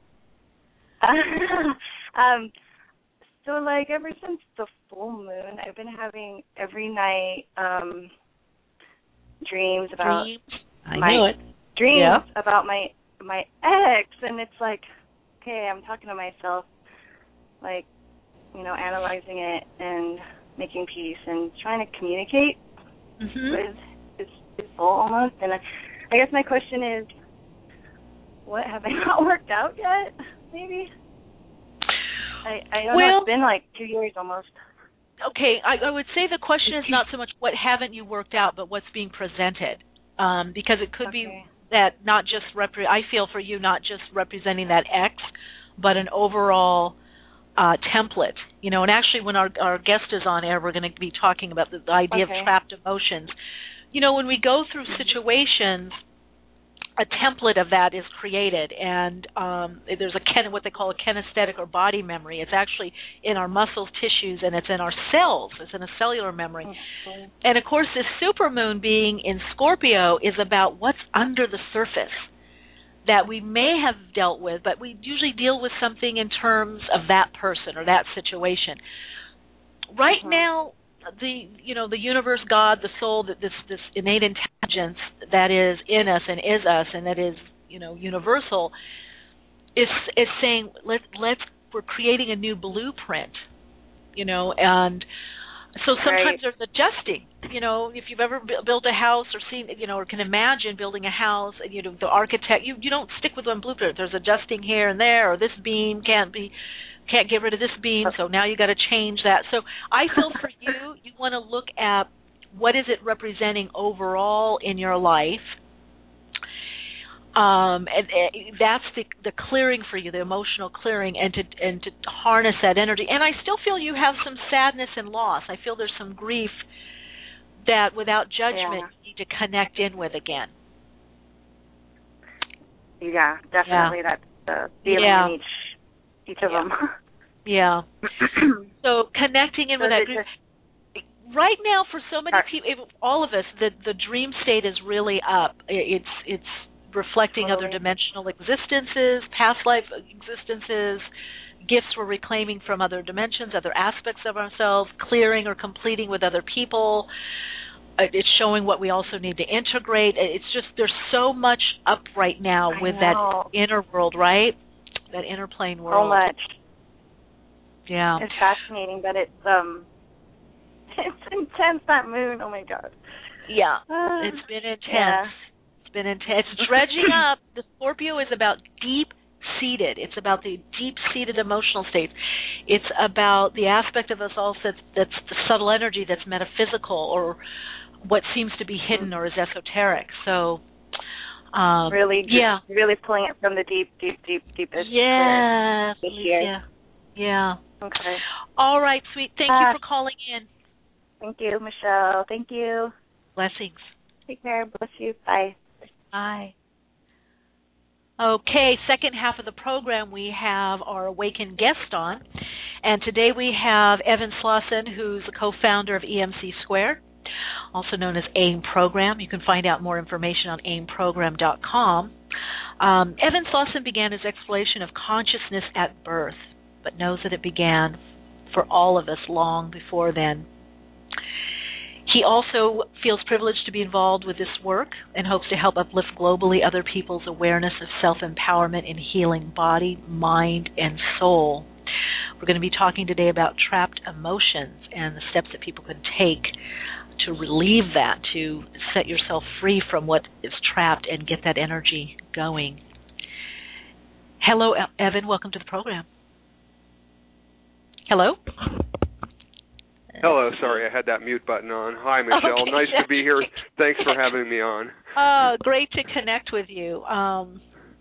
Um, um, so, like, ever since the full moon, I've been having every night um, dreams about dreams. I my knew it. dreams yeah. about my my ex, and it's like, okay, I'm talking to myself, like, you know, analyzing it and making peace and trying to communicate mm-hmm. with his, his soul almost. And I, I guess my question is, what, have I not worked out yet? Maybe. I I don't well, know. It's been like two years almost. Okay, I, I would say the question is not so much what haven't you worked out, but what's being presented, um, because it could okay. be that not just repre- I feel for you not just representing that X, but an overall uh, template. You know, and actually, when our our guest is on air, we're going to be talking about the, the idea okay. of trapped emotions. You know, when we go through situations, a template of that is created, and um, there's a kin- what they call a kinesthetic or body memory. It's actually in our muscles, tissues, and it's in our cells. It's in a cellular memory. Okay. And, of course, this supermoon being in Scorpio is about what's under the surface that we may have dealt with, but we usually deal with something in terms of that person or that situation. Right uh-huh. now, the you know the universe, God, the soul, that this this innate intelligence that is in us and is us and that is you know universal is is saying let let's we're creating a new blueprint, you know, and so sometimes right. there's adjusting. You know, if you've ever built a house or seen you know or can imagine building a house, and you know the architect you you don't stick with one blueprint. There's adjusting here and there, or this beam can't be. Can't get rid of this beam, so now you got to change that. So I feel for you, you want to look at what is it representing overall in your life. Um, and, and that's the the clearing for you, the emotional clearing, and to and to harness that energy. And I still feel you have some sadness and loss. I feel there's some grief that, without judgment, yeah. you need to connect in with again. Yeah, definitely. Yeah. That's the feeling yeah. in each each of yeah. them. Yeah. So connecting in so with that grief. Right now, for so many people, all of us, the the dream state is really up. It's it's reflecting totally. other dimensional existences, past life existences, gifts we're reclaiming from other dimensions, other aspects of ourselves, clearing or completing with other people. It's showing what we also need to integrate. It's just, there's so much up right now I with know. that inner world, right? That inner plane world. So much. Yeah. It's fascinating, but it's um, it's intense, that moon. Oh my God. Yeah. It's been intense. Yeah. Been intense. It's dredging up. The Scorpio is about deep-seated. It's about the deep-seated emotional states. It's about the aspect of us all that's, that's the subtle energy that's metaphysical, or what seems to be hidden or is esoteric. So, um, really, yeah, really pulling it from the deep, deep, deep, deepest. Yeah, this year. yeah, yeah. Okay. All right, sweet. Thank uh, you for calling in. Thank you, Michelle. Thank you. Blessings. Take care. Bless you. Bye. Bye. Okay, second half of the program, we have our Awakened guest on. And today we have Evan Slauson, who's the co-founder of E M C Squared, also known as AIM Program. You can find out more information on aim program dot com. Um, Evan Slauson began his exploration of consciousness at birth, but knows that it began for all of us long before then. He also feels privileged to be involved with this work and hopes to help uplift globally other people's awareness of self-empowerment in healing body, mind, and soul. We're going to be talking today about trapped emotions and the steps that people can take to relieve that, to set yourself free from what is trapped and get that energy going. Hello, Evan. Welcome to the program. Hello? Hello, sorry, I had that mute button on. Hi, Michelle. Okay. Nice to be here. Thanks for having me on. Oh, great to connect with you. Um,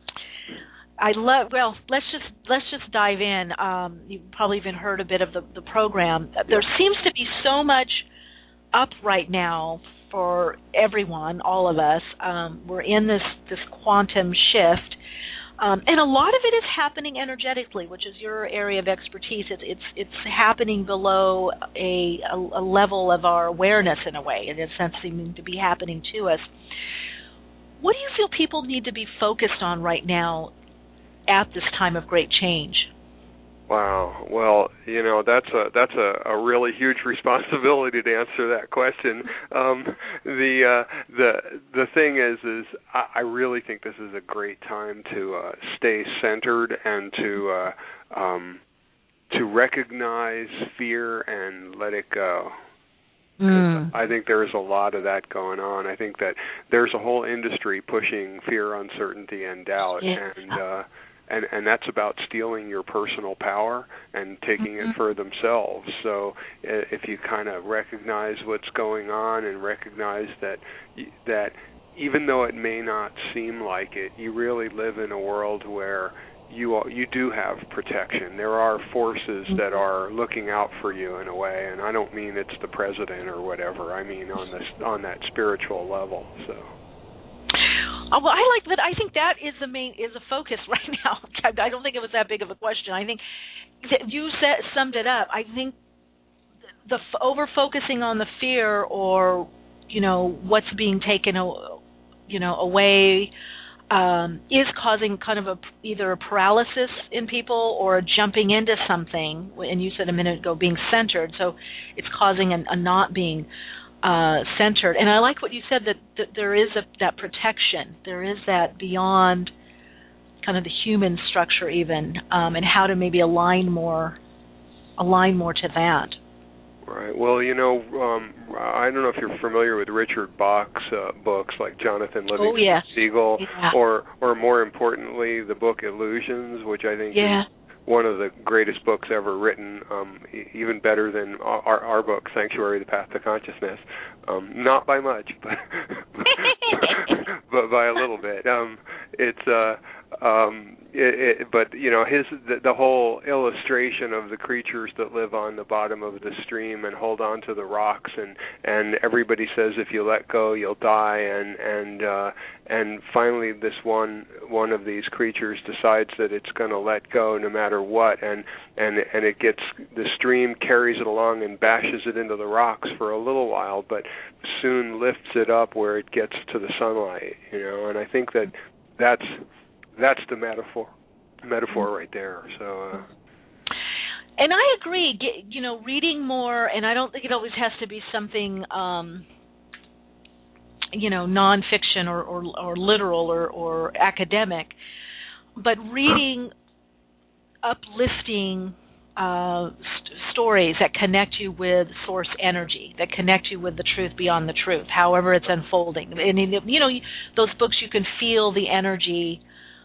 I love. Well, let's just let's just dive in. Um, you've probably even heard a bit of the, the program. There seems to be so much up right now for everyone, all of us. Um, we're in this this quantum shift. Um, and a lot of it is happening energetically, which is your area of expertise. It's it's, it's happening below a, a, a level of our awareness in a way, in a sense, seeming to be happening to us. What do you feel people need to be focused on right now at this time of great change? Wow. Well, you know, that's a that's a, a really huge responsibility to answer that question. Um, the uh, the the thing is, is I, I really think this is a great time to uh, stay centered and to uh, um, to recognize fear and let it go. Mm. I think there's a lot of that going on. I think that there's a whole industry pushing fear, uncertainty, and doubt, yeah. and uh, And, and that's about stealing your personal power and taking mm-hmm. it for themselves. So if you kind of recognize what's going on and recognize that that even though it may not seem like it, you really live in a world where you you do have protection. There are forces mm-hmm. that are looking out for you in a way, and I don't mean it's the president or whatever. I mean on this on that spiritual level. So. Oh, well, I like that. I think that is the main is a focus right now. I don't think it was that big of a question. I think you said, summed it up. I think the f- over focusing on the fear, or you know what's being taken, you know, away, um, is causing kind of a either a paralysis in people or a jumping into something. And you said a minute ago being centered, so it's causing an, a not being. Uh, centered. And I like what you said, that, that there is a, that protection. There is that beyond kind of the human structure even, um, and how to maybe align more, align more to that. Right. Well, you know, um, I don't know if you're familiar with Richard Bach's uh, books, like Jonathan Livingston oh, yes. Seagull, yeah. or, or more importantly, the book Illusions, which I think yeah. is one of the greatest books ever written, um, even better than our, our book, Sanctuary, The Path to Consciousness. Um, not by much, but but by a little bit. Um, it's uh, um, it, it, but you know, his the, the whole illustration of the creatures that live on the bottom of the stream and hold on to the rocks, and and everybody says if you let go, you'll die, and and uh, and finally this one one of these creatures decides that it's going to let go no matter what, and and and it gets the stream carries it along and bashes it into the rocks for a little while, but soon lifts it up where it gets to the sunlight, you know. And I think that that's that's the metaphor metaphor right there. So uh, and I agree, you know, reading more, and I don't think it always has to be something um you know, nonfiction or, or, or literal or, or academic, but reading uplifting uh, st- stories that connect you with source energy, that connect you with the truth beyond the truth, however it's unfolding. And, you know, those books, you can feel the energy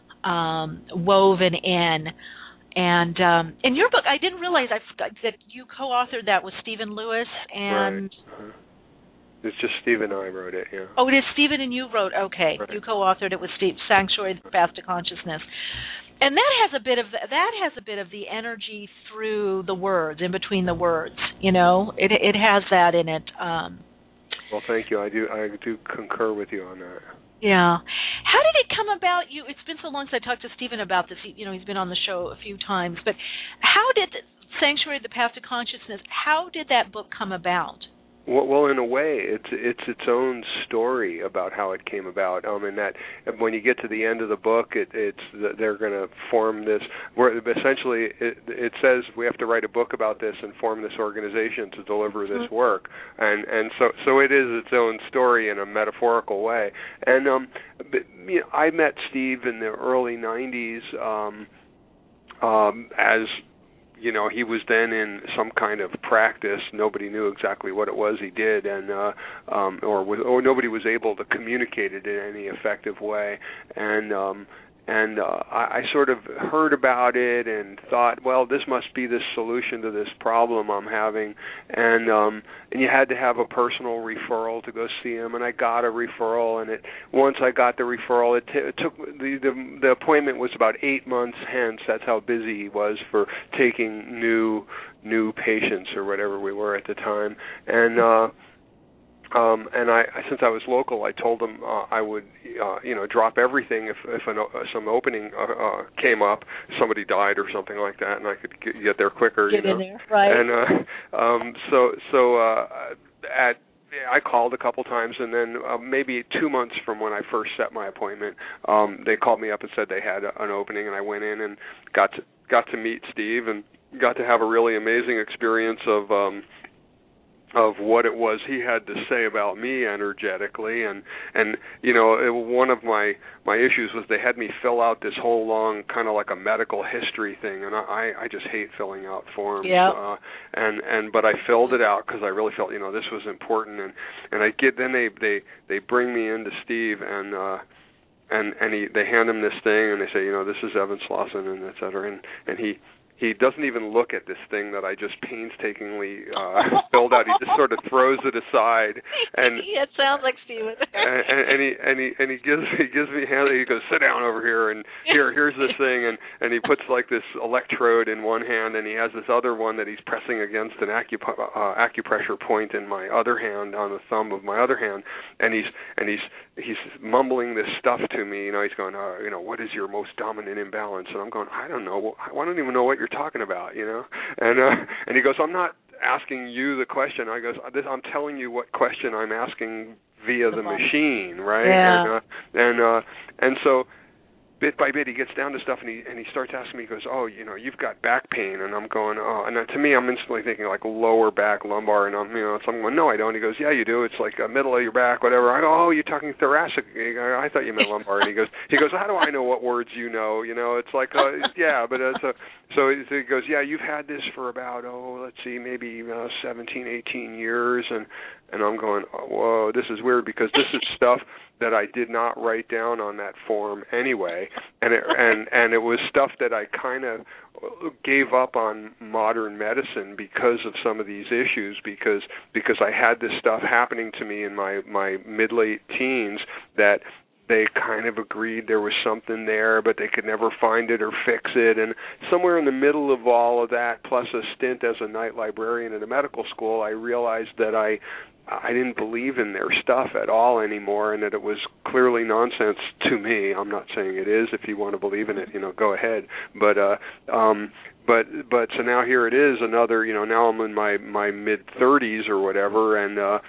um, woven in. And um, in your book, I didn't realize I, that you co-authored that with Stephen Lewis and... Right. Uh-huh. It's just Steve and I wrote it, yeah. Oh, it is Stephen and you wrote, okay. Right. You co-authored it with Steve, Sanctuary, the Path to Consciousness. And that has a bit of that has a bit of the energy through the words, in between the words, you know. It it has that in it. Um, well, thank you. I do I do concur with you on that. Yeah. How did it come about? You it's been so long since I talked to Stephen about this. He, you know, he's been on the show a few times, but how did Sanctuary, the Path to Consciousness, how did that book come about? Well, in a way, it's it's its own story about how it came about. Um, and that when you get to the end of the book, it, it's they're going to form this. Where essentially, it, it says we have to write a book about this and form this organization to deliver this work. And and so so it is its own story in a metaphorical way. And um, but, you know, I met Steve in the early nineties um, um, as. You know, he was then in some kind of practice. Nobody knew exactly what it was he did, and uh, um, or was, or nobody was able to communicate it in any effective way. And um, and uh, I, I sort of heard about it and thought, well, this must be the solution to this problem I'm having. And um, and you had to have a personal referral to go see him, and I got a referral. And it once I got the referral, it, t- it took the, the the appointment was about eight months hence. That's how busy he was for taking new new patients or whatever we were at the time. And uh, Um, and I, since I was local, I told them uh, I would, uh, you know, drop everything if, if an, uh, some opening uh, uh, came up, somebody died or something like that, and I could get, get there quicker. Get you know? in there, right? And uh, um, so, so uh, at I called a couple times, and then uh, maybe two months from when I first set my appointment, um, they called me up and said they had a, an opening, and I went in and got to got to meet Steve and got to have a really amazing experience of. Um, of what it was he had to say about me energetically, and and you know it, one of my my issues was they had me fill out this whole long kind of like a medical history thing, and I I just hate filling out forms. Yeah. Uh, and and but I filled it out because I really felt you know this was important, and and I get then they they they bring me into Steve and. uh And and he, they hand him this thing, and they say, you know, this is Evan Slauson, and et cetera. And, and he he doesn't even look at this thing that I just painstakingly uh, filled out. He just sort of throws it aside. And yeah, it sounds like Steven. and, and, and he and he and he gives he gives me a hand. He goes, sit down over here, and here here's this thing, and and he puts like this electrode in one hand, and he has this other one that he's pressing against an acup- uh, acupressure point in my other hand, on the thumb of my other hand, and he's and he's he's mumbling this stuff to me. You know, he's going, uh, you know, what is your most dominant imbalance? And I'm going, I don't know. I don't even know what you're talking about, you know. And uh, and he goes, I'm not asking you the question. I goes, I'm telling you what question I'm asking via the, the machine, right? Yeah. And uh, and uh, and so. Bit by bit, he gets down to stuff, and he and he starts asking me. He goes, "Oh, you know, you've got back pain," and I'm going, "Oh," and to me, I'm instantly thinking like lower back, lumbar, and I'm, you know, so I'm going, "No, I don't." He goes, "Yeah, you do. It's like a middle of your back, whatever." I go, "Oh, you're talking thoracic." I thought you meant lumbar. And he goes, "He goes, how do I know what words you know? You know, it's like, uh, yeah, but uh, so so he goes, yeah, you've had this for about oh, let's see, maybe uh, seventeen, eighteen years," and and I'm going, oh, whoa, this is weird because this is stuff that I did not write down on that form anyway, and it, and and it was stuff that I kind of gave up on modern medicine because of some of these issues, because because I had this stuff happening to me in my my mid late teens that they kind of agreed there was something there, but they could never find it or fix it. And somewhere in the middle of all of that, plus a stint as a night librarian at a medical school, I realized that I I didn't believe in their stuff at all anymore, and that it was clearly nonsense to me. I'm not saying it is. If you want to believe in it, you know, go ahead. But uh, um, but but so now here it is, another. You know, now I'm in my my mid thirties or whatever, and. Uh,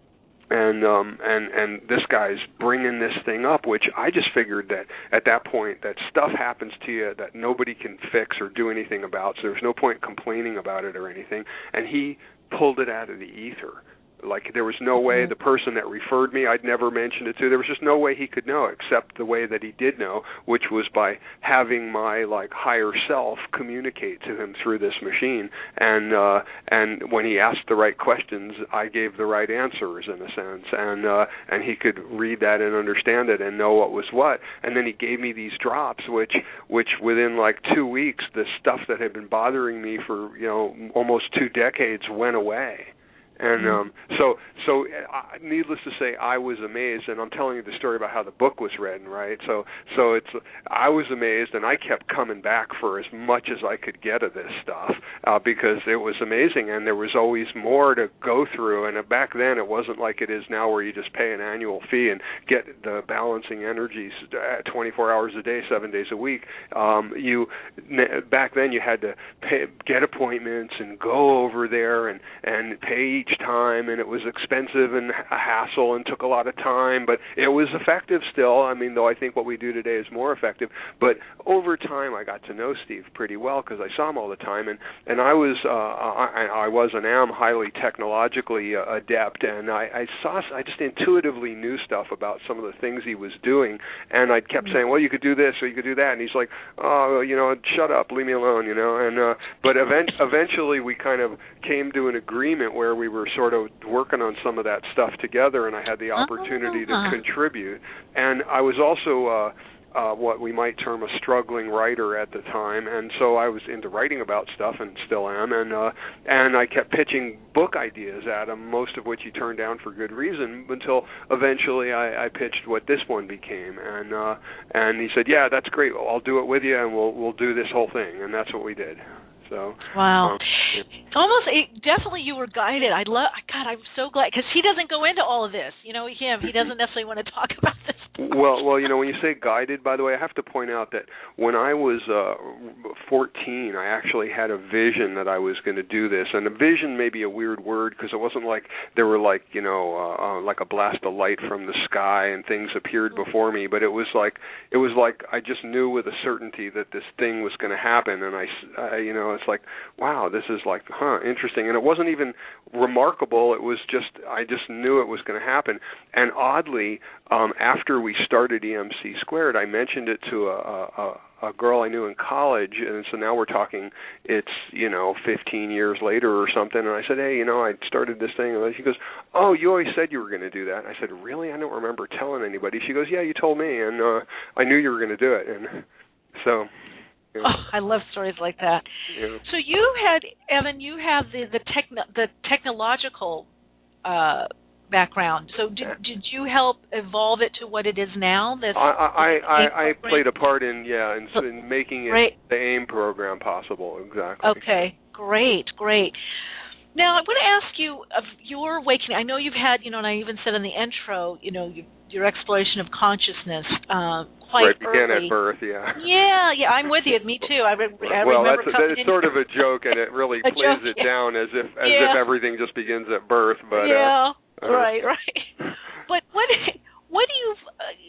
And um and and this guy's bringing this thing up, which I just figured that at that point that stuff happens to you that nobody can fix or do anything about, so there's no point complaining about it or anything. And he pulled it out of the ether. Like there was no way the person that referred me, I'd never mentioned it to, there was just no way he could know except the way that he did know, which was by having my like higher self communicate to him through this machine. And uh, and when he asked the right questions, I gave the right answers in a sense. And uh, and he could read that and understand it and know what was what. And then he gave me these drops, which which within like two weeks, the stuff that had been bothering me for you know almost two decades went away. And um, so, so uh, needless to say, I was amazed, and I'm telling you the story about how the book was written, right? So, so it's I was amazed, and I kept coming back for as much as I could get of this stuff uh, because it was amazing, and there was always more to go through. And back then, it wasn't like it is now, where you just pay an annual fee and get the balancing energies twenty-four hours a day, seven days a week. Um, you back then, you had to pay, get appointments and go over there and and pay each time, and it was expensive and a hassle and took a lot of time, but it was effective still. I mean, though I think what we do today is more effective. But over time, I got to know Steve pretty well because I saw him all the time, and and I was uh, I, I was and am highly technologically uh, adept, and I, I saw I just intuitively knew stuff about some of the things he was doing, and I kept saying, well, you could do this or you could do that, and he's like, oh, you know, shut up, leave me alone, you know. And uh, but event- eventually, we kind of came to an agreement where we were sort of working on some of that stuff together, and I had the opportunity to contribute. And I was also uh, uh, what we might term a struggling writer at the time, and so I was into writing about stuff, and still am. And uh, and I kept pitching book ideas at him, most of which he turned down for good reason, until eventually I, I pitched what this one became. And uh, and he said, "Yeah, that's great. Well, I'll do it with you, and we'll we'll do this whole thing." And that's what we did. So, wow. Um, yeah. Almost, it, definitely you were guided. I love, God, I'm so glad, because he doesn't go into all of this. You know, him, he doesn't necessarily want to talk about this stuff. Well, well, you know, when you say guided, by the way, I have to point out that when I was uh, fourteen, I actually had a vision that I was going to do this. And a vision may be a weird word, because it wasn't like there were like, you know, uh, uh, like a blast of light from the sky and things appeared before me, but it was like, it was like I just knew with a certainty that this thing was going to happen. And I, I, you know, it's like, wow, this is like, huh, interesting. And it wasn't even remarkable. It was just, I just knew it was going to happen. And oddly, um, after we started E M C Squared, I mentioned it to a, a, a girl I knew in college, and so now we're talking, it's, you know, fifteen years later or something, and I said, hey, you know, I started this thing, and she goes, oh, you always said you were going to do that. And I said, really? I don't remember telling anybody. She goes, yeah, you told me, and uh, I knew you were going to do it. And so... Yeah. Oh, I love stories like that. Yeah. So you had, Evan, you have the the, techno, the technological uh, background. So did did you help evolve it to what it is now? This, I I, this I, I played a part in yeah in, in making it great. the AIM program possible. Exactly. Okay, great, great. Now I want to ask you of your awakening. I know you've had, you know, and I even said in the intro, you know, you, your exploration of consciousness uh, quite right, began early. at birth, yeah. Yeah, yeah, I'm with you. Me too. I, re- I well, remember that's, coming that's in sort of a joke, and it really a plays joke, it yeah. down as if as yeah. if everything just begins at birth. But yeah, uh, right, right. But what what do you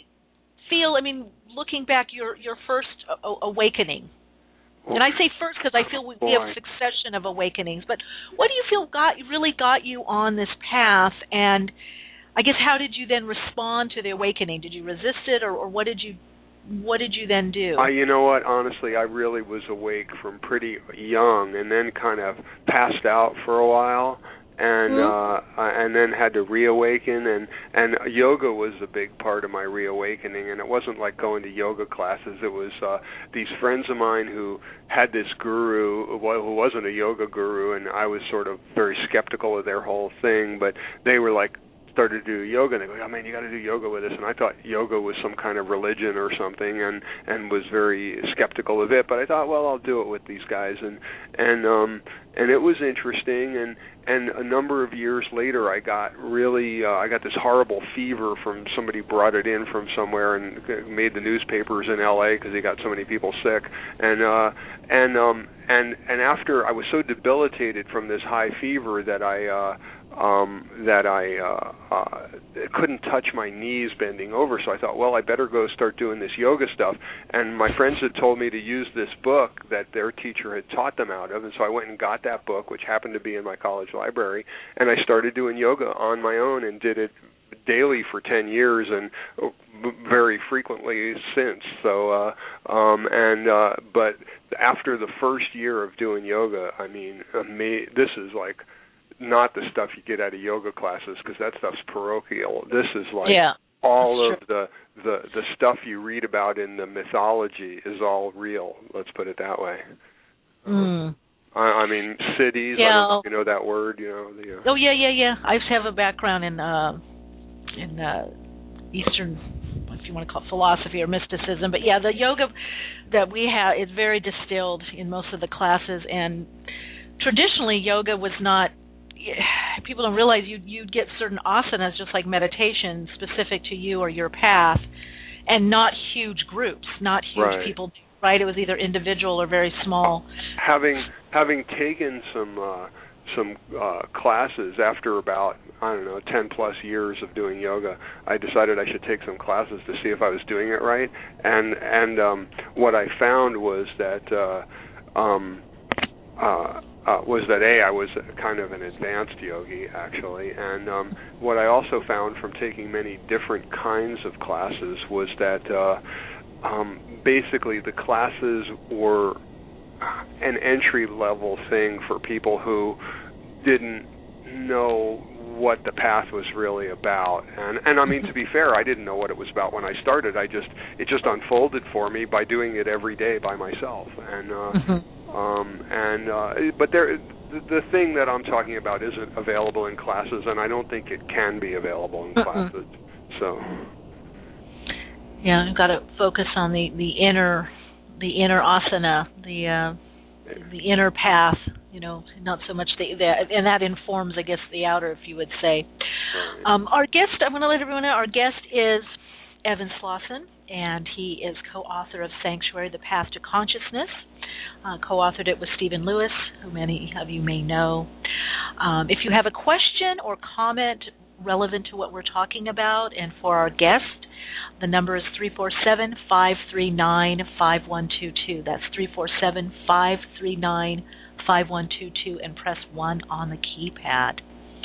feel? I mean, looking back, your your first awakening. And I say first because I feel we, we have a succession of awakenings. But what do you feel got really got you on this path? And I guess how did you then respond to the awakening? Did you resist it, or, or what did you what did you then do? Uh, you know what? Honestly, I really was awake from pretty young, and then kind of passed out for a while. And mm-hmm. uh, and then had to reawaken, and, and yoga was a big part of my reawakening. And it wasn't like going to yoga classes. It was uh, these friends of mine who had this guru who wasn't a yoga guru, and I was sort of very skeptical of their whole thing. But they were like started to do yoga, and they go, oh man, you got to do yoga with us. And I thought yoga was some kind of religion or something, and and was very skeptical of it. But I thought, well, I'll do it with these guys, and and um and it was interesting. And and a number of years later, I got really uh, I got this horrible fever from somebody brought it in from somewhere and made the newspapers in L A because he got so many people sick. And uh and um and and after I was so debilitated from this high fever that I uh um that I uh, uh couldn't touch my knees bending over, so I thought, well, I better go start doing this yoga stuff. And my friends had told me to use this book that their teacher had taught them out of, and so I went and got that book, which happened to be in my college library, and I started doing yoga on my own and did it daily for ten years and very frequently since. So uh um and uh but after the first year of doing yoga, I mean, ama- this is like not the stuff you get out of yoga classes, because that stuff's parochial. This is like yeah, all of the, the the stuff you read about in the mythology is all real. Let's put it that way. Mm. I, I mean, cities. Yeah. I don't know if you know that word. You know. The, uh, oh yeah, yeah, yeah. I have a background in uh, in uh, Eastern, if you want to call it philosophy or mysticism, but yeah, the yoga that we have is very distilled in most of the classes, and traditionally yoga was not. People don't realize you you get certain asanas just like meditation specific to you or your path, and not huge groups, not huge right. people. Right? It was either individual or very small. Having having taken some uh, some uh, classes after about I don't know ten plus years of doing yoga, I decided I should take some classes to see if I was doing it right. And and um, what I found was that. Uh, um, uh, Uh, was that A, I was kind of an advanced yogi, actually, and um, what I also found from taking many different kinds of classes was that uh, um, basically the classes were an entry-level thing for people who didn't know what the path was really about. And, and I mean, to be fair, I didn't know what it was about when I started. I just it just unfolded for me by doing it every day by myself. And uh, mm-hmm. Um, and uh, but there, the, the thing that I'm talking about isn't available in classes, and I don't think it can be available in uh-uh. classes. So, yeah, you've got to focus on the, the inner, the inner asana, the uh, the inner path. You know, not so much the, the and that informs, I guess, the outer, if you would say. Right. Um, our guest, I want to let everyone know, our guest is Evan Slawson, and he is co-author of Sanctuary: The Path to Consciousness. Uh, co-authored it with Stephen Lewis, who many of you may know. Um, if you have a question or comment relevant to what we're talking about, and for our guest, the number is three four seven, five three nine, five one two two. That's three four seven, five three nine, five one two two, and press one on the keypad.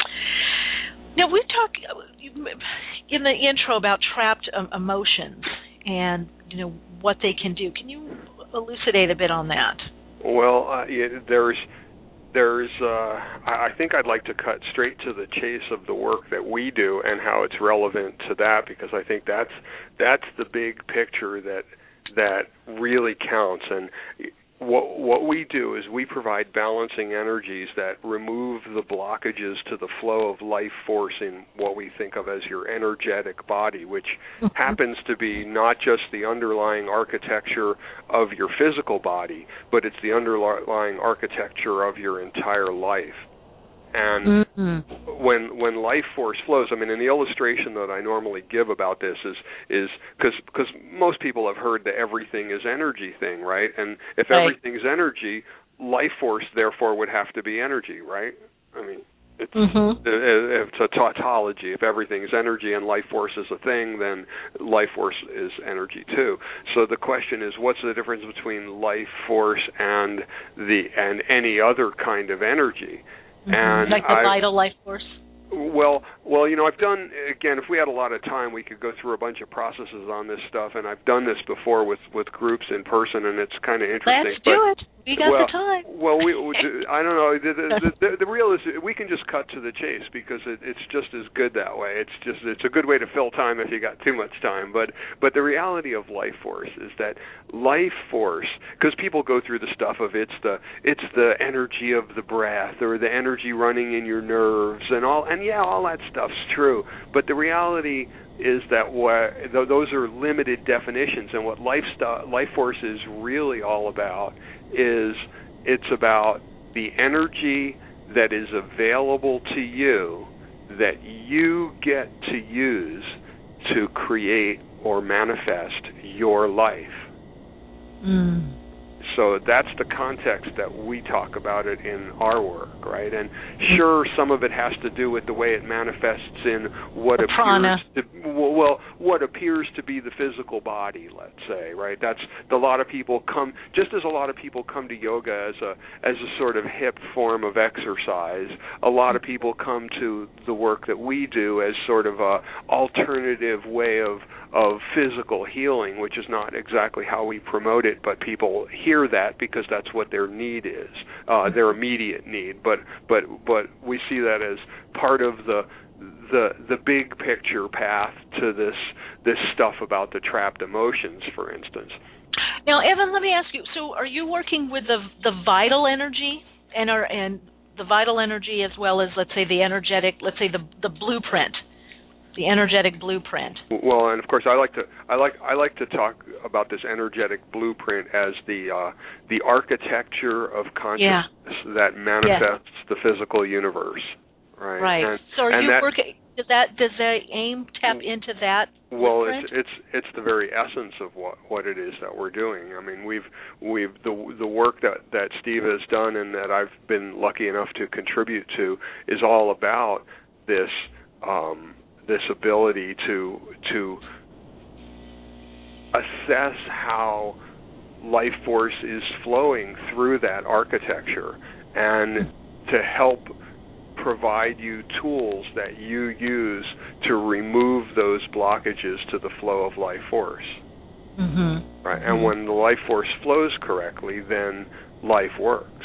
Now, we talked in the intro about trapped um, emotions and, you know, what they can do. Can you elucidate a bit on that? Well, uh, yeah, there's, there's. Uh, I think I'd like to cut straight to the chase of the work that we do and how it's relevant to that, because I think that's that's the big picture that that really counts. And what what we do is we provide balancing energies that remove the blockages to the flow of life force in what we think of as your energetic body, which mm-hmm. happens to be not just the underlying architecture of your physical body, but it's the underlying architecture of your entire life. And mm-hmm. when when life force flows, I mean, in the illustration that I normally give about this is is because because most people have heard the everything is energy thing, right? And if right. everything's energy, life force therefore would have to be energy, right? I mean, it's mm-hmm. it's a tautology. If everything is energy and life force is a thing, then life force is energy too. So the question is, what's the difference between life force and the and any other kind of energy? And like the I, vital life force? Well, well, you know, I've done, again, if we had a lot of time, we could go through a bunch of processes on this stuff, and I've done this before with, with groups in person, and it's kind of interesting. Let's do it. We got well, the time. Well, we, I don't know. The, the, the, the real is we can just cut to the chase because it, it's just as good that way. It's just it's a good way to fill time if you got too much time. But but the reality of life force is that life force, because people go through the stuff of it's the it's the energy of the breath or the energy running in your nerves and all, and yeah, all that stuff's true. But the reality is that what, those are limited definitions, and what life, st- life force is really all about is it's about the energy that is available to you that you get to use to create or manifest your life. Mm. So that's the context that we talk about it in our work, right? And sure, some of it has to do with the way it manifests in what the prana. appears to, well, what appears to be the physical body, let's say, right? That's a lot of people come, just as a lot of people come to yoga as a as a sort of hip form of exercise. A lot of people come to the work that we do as sort of a alternative way of of physical healing, which is not exactly how we promote it, but people hear that because that's what their need is, uh, their immediate need. But but but we see that as part of the the the big picture path to this this stuff about the trapped emotions, for instance. Now, Evan, let me ask you. So, are you working with the the vital energy and are and the vital energy as well as, let's say, the energetic, let's say the the blueprint? The energetic blueprint. Well, and of course, I like to I like I like to talk about this energetic blueprint as the uh, the architecture of consciousness yeah. that manifests yeah. the physical universe. Right. Right. And, so, are you that, working? Does that does the aim tap into that? Well, blueprint? it's it's it's the very essence of what, what it is that we're doing. I mean, we've we've the the work that, that Steve has done and that I've been lucky enough to contribute to is all about this. Um, this ability to to assess how life force is flowing through that architecture and to help provide you tools that you use to remove those blockages to the flow of life force. Mm-hmm. Right, mm-hmm. And when the life force flows correctly, then life works.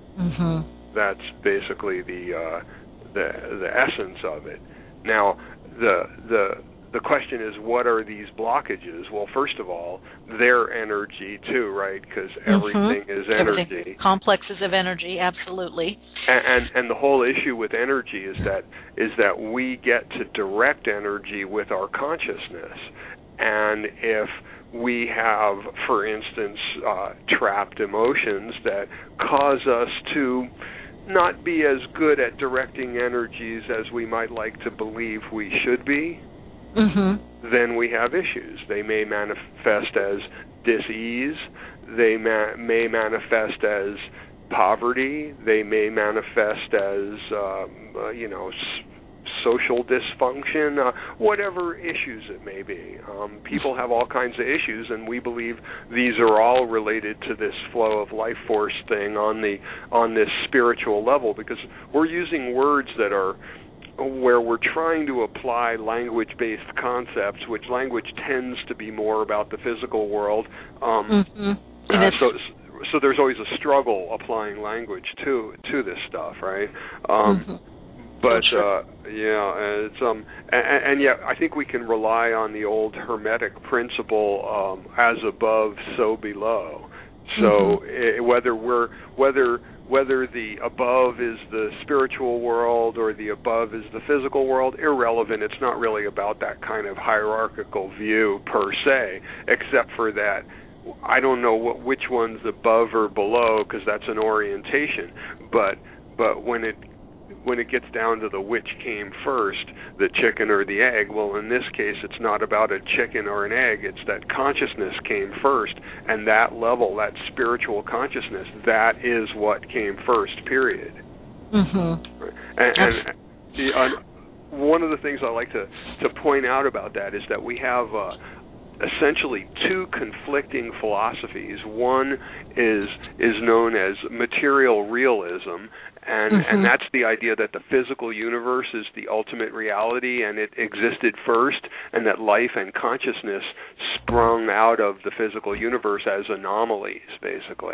Mm-hmm. That's basically the uh, the the essence of it. Now, the the the question is, what are these blockages? Well, first of all, they're energy too, right? Because everything mm-hmm. is energy. Everything. Complexes of energy, absolutely. And, and and the whole issue with energy is that is that we get to direct energy with our consciousness, and if we have, for instance, uh, trapped emotions that cause us to not be as good at directing energies as we might like to believe we should be, mm-hmm. then we have issues. They may manifest as dis-ease. They ma- may manifest as poverty. They may manifest as, um, uh, you know, s- social dysfunction, uh, whatever issues it may be. Um, people have all kinds of issues, and we believe these are all related to this flow of life force thing on the on this spiritual level, because we're using words that are where we're trying to apply language-based concepts, which language tends to be more about the physical world. Um, mm-hmm. uh, so, so there's always a struggle applying language to to this stuff, right? Um, mm-hmm. But oh, sure. uh, yeah, it's um, and, and yet I think we can rely on the old Hermetic principle, um, as above, so below. So mm-hmm. it, whether we're whether whether the above is the spiritual world or the above is the physical world, irrelevant. It's not really about that kind of hierarchical view per se, except for that. I don't know what which one's above or below, because that's an orientation. But but when it when it gets down to the which came first, the chicken or the egg, well, in this case, it's not about a chicken or an egg. It's that consciousness came first, and that level, that spiritual consciousness, that is what came first, period. Mm-hmm. And, and the, uh, one of the things I like to, to point out about that is that we have uh, essentially two conflicting philosophies. One is is known as material realism, and mm-hmm. and that's the idea that the physical universe is the ultimate reality and it existed first, and that life and consciousness sprung out of the physical universe as anomalies, basically.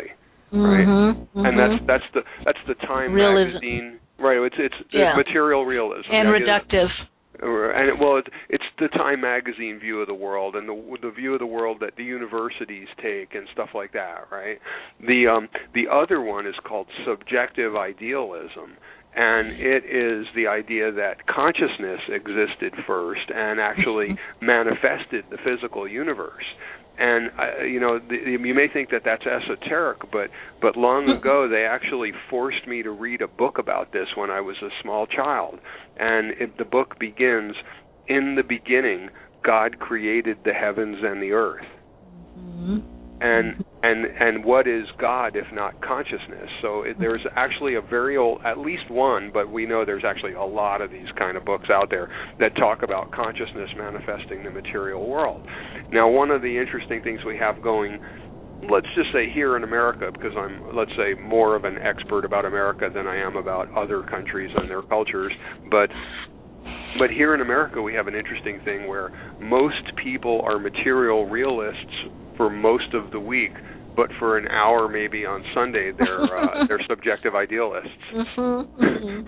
mm-hmm, right? Mm-hmm. And that's that's the that's the Time Realism. magazine, right? It's it's, yeah. it's material realism and reductive. And it, well, it, it's the Time magazine view of the world, and the the view of the world that the universities take, and stuff like that, right? The um the other one is called subjective idealism, and it is the idea that consciousness existed first and actually manifested the physical universe. And uh, you know, the, you may think that that's esoteric, but but long ago they actually forced me to read a book about this when I was a small child. And it, the book begins, "In the beginning, God created the heavens and the earth." Mm-hmm. And and and what is God if not consciousness? So it, there's actually a very old, at least one, but we know there's actually a lot of these kind of books out there that talk about consciousness manifesting the material world. Now, one of the interesting things we have going, let's just say here in America, because I'm, let's say, more of an expert about America than I am about other countries and their cultures, but but here in America we have an interesting thing where most people are material realists for most of the week, but for an hour maybe on Sunday they're uh, they're subjective idealists. Mm-hmm, mm-hmm.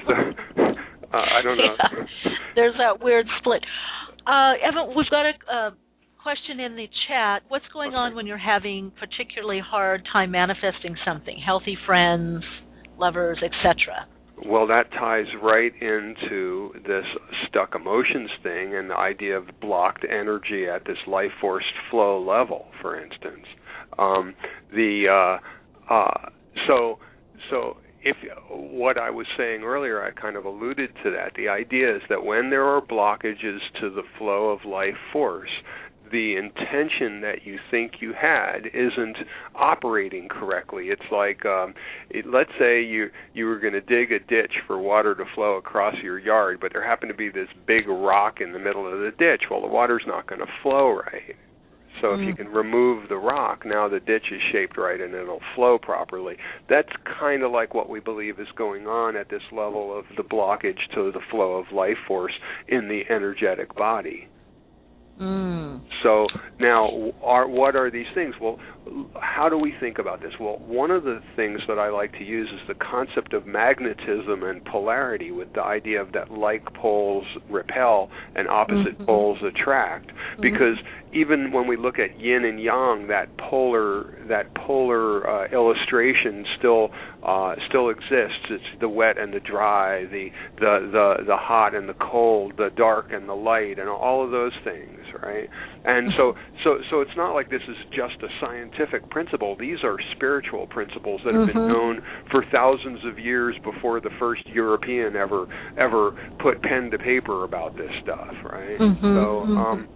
so, uh, I don't know. Yeah. There's that weird split. Uh, Evan, we've got a uh, question in the chat. What's going on when you're having particularly hard time manifesting something? Healthy friends, lovers, et cetera. Well, that ties right into this stuck emotions thing and the idea of blocked energy at this life force flow level, for instance. Um, the uh, uh, so so if what I was saying earlier, I kind of alluded to that. The idea is that when there are blockages to the flow of life force, the intention that you think you had isn't operating correctly. It's like, um, it, let's say you you were going to dig a ditch for water to flow across your yard, but there happened to be this big rock in the middle of the ditch. Well, the water's not going to flow right. So mm. if you can remove the rock, now the ditch is shaped right and it'll flow properly. That's kind of like what we believe is going on at this level of the blockage to the flow of life force in the energetic body. Mm. So now, are, what are these things? Well, how do we think about this? Well, one of the things that I like to use is the concept of magnetism and polarity, with the idea of that like poles repel and opposite mm-hmm. poles attract. Mm-hmm. Because even when we look at yin and yang, that polar that polar uh, illustration still uh, still exists. It's the wet and the dry, the, the the the hot and the cold, the dark and the light, and all of those things, right? And so so so it's not like this is just a scientific principle. These are spiritual principles that have mm-hmm. been known for thousands of years before the first European ever ever put pen to paper about this stuff, right? Mm-hmm. So um,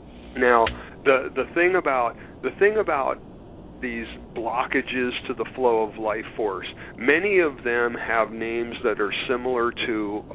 now the the thing about the thing about these blockages to the flow of life force, many of them have names that are similar to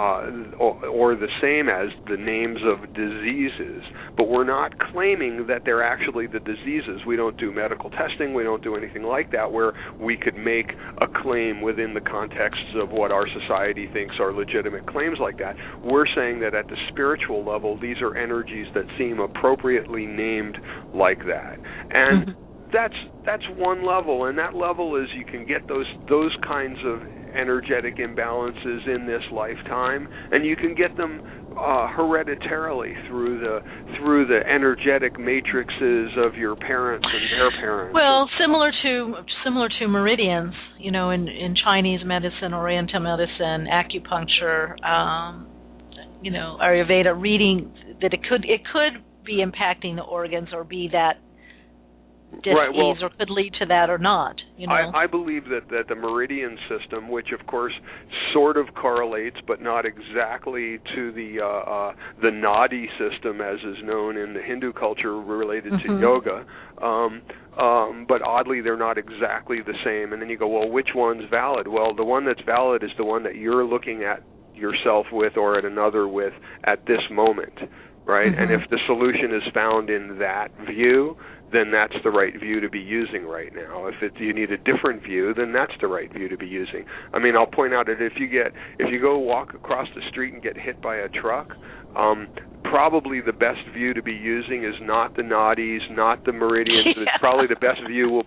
uh, or, or the same as the names of diseases, but we're not claiming that they're actually the diseases. We don't do medical testing, we don't do anything like that where we could make a claim within the contexts of what our society thinks are legitimate claims like that. We're saying that at the spiritual level, these are energies that seem appropriately named like that. And mm-hmm. That's that's one level, and that level is you can get those those kinds of energetic imbalances in this lifetime, and you can get them uh, hereditarily through the through the energetic matrices of your parents and their parents. Well, similar to similar to meridians, you know, in, in Chinese medicine, Oriental medicine, acupuncture, um, you know, Ayurveda, reading that it could it could be impacting the organs or be that dis-ease right, well, or could lead to that or not. You know? I, I believe that, that the meridian system, which of course sort of correlates but not exactly to the uh, uh, the nadi system as is known in the Hindu culture related mm-hmm. to yoga, um, um, but oddly they're not exactly the same. And then you go, well, which one's valid? Well, the one that's valid is the one that you're looking at yourself with or at another with at this moment, right? Mm-hmm. And if the solution is found in that view, then that's the right view to be using right now. If it, you need a different view, then that's the right view to be using. I mean, I'll point out that if you get if you go walk across the street and get hit by a truck, um, probably the best view to be using is not the nadis, not the meridians. Yeah. Probably the best view will be the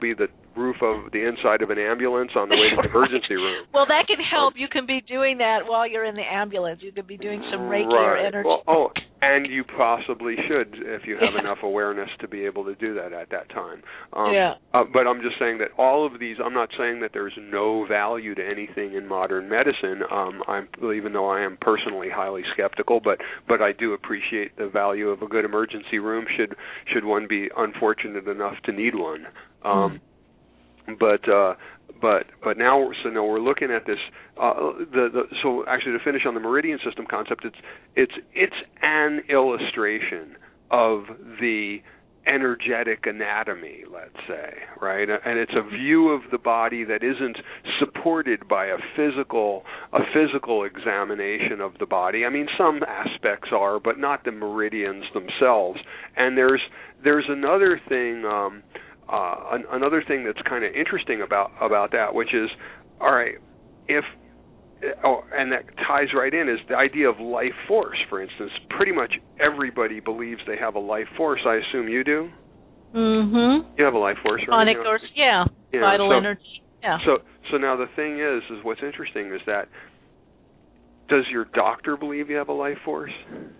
roof of the inside of an ambulance on the way to the emergency room. Well, that can help. You can be doing that while you're in the ambulance. You could be doing some Reiki right. or energy. Well, oh, and you possibly should if you have enough awareness to be able to do that at that time. Um, yeah. Uh, but I'm just saying that all of these, I'm not saying that there's no value to anything in modern medicine. Um, I'm, even though I am personally highly skeptical, but but I do appreciate the value of a good emergency room should should one be unfortunate enough to need one. Um, mm. But uh, but but now so now we're looking at this. Uh, the, the so actually to finish on the meridian system concept, it's it's it's an illustration of the energetic anatomy, let's say, right? And it's a view of the body that isn't supported by a physical a physical examination of the body. I mean, some aspects are, but not the meridians themselves. And there's there's another thing um, uh, an, another thing that's kind of interesting about about that, which is, all right, if Oh, and that ties right in, is the idea of life force, for instance. Pretty much everybody believes they have a life force. I assume you do? Mm-hmm. You have a life force, right? Sonic force, yeah. yeah. Vital so, energy, yeah. So, so now the thing is, is what's interesting is that, does your doctor believe you have a life force?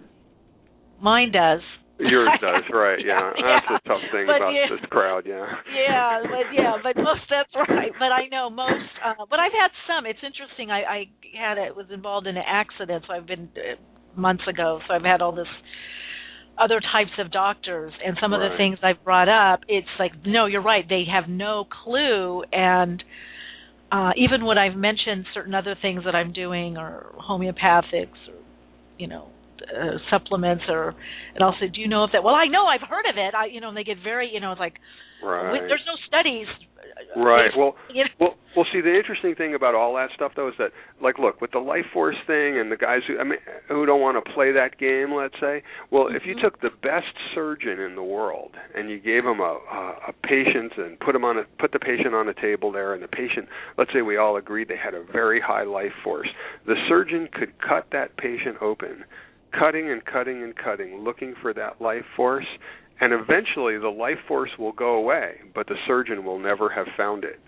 Mine does. Yours does, right? Yeah, yeah that's yeah. a tough thing but about yeah. this crowd. Yeah. Yeah, but yeah, but most that's right. But I know most. Uh, but I've had some. It's interesting. I, I had it was involved in an accident, so I've been uh, months ago. So I've had all this other types of doctors, and some right. of the things I've brought up. It's like, no, you're right. They have no clue, and uh, even when I've mentioned certain other things that I'm doing, or homeopathics, or you know. Uh, supplements, or and I'll say, do you know of that? Well, I know, I've heard of it. I, you know, and they get very, you know, it's like, right. there's no studies. Right. Well, you know? well, well. See, the interesting thing about all that stuff, though, is that, like, look, with the life force thing, and the guys who, I mean, who don't want to play that game, let's say. Well, mm-hmm. if you took the best surgeon in the world and you gave him a, a, a patient and put him on a, put the patient on a table there, and the patient, let's say we all agreed they had a very high life force, the surgeon could cut that patient open. Cutting and cutting and cutting, looking for that life force, and eventually the life force will go away, but the surgeon will never have found it.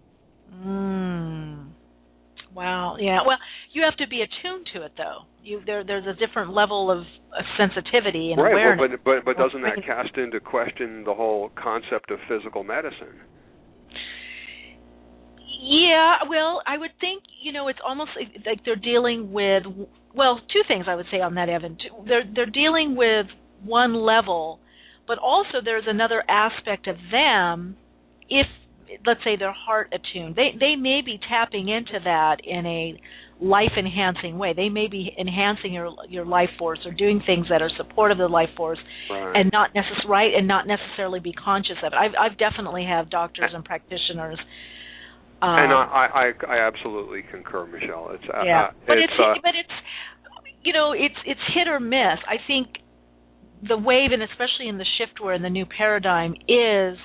Mm. Wow. Yeah. Well, you have to be attuned to it, though. You there, there's a different level of, of sensitivity and right, awareness. Right. Well, but but but doesn't that cast into question the whole concept of physical medicine? Yeah, well, I would think, you know, it's almost like they're dealing with, well, two things I would say on that, Evan. They're they're dealing with one level, but also there's another aspect of them. If, let's say, they're heart attuned, they they may be tapping into that in a life-enhancing way. They may be enhancing your your life force or doing things that are supportive of the life force, right. and not necess- right, and not necessarily be conscious of it. I've I've definitely have doctors and practitioners. Um, and I, I, I absolutely concur, Michelle. It's uh, yeah, but it's, it's uh, but it's you know it's it's hit or miss. I think the wave, and especially in the shift we're in, the new paradigm, is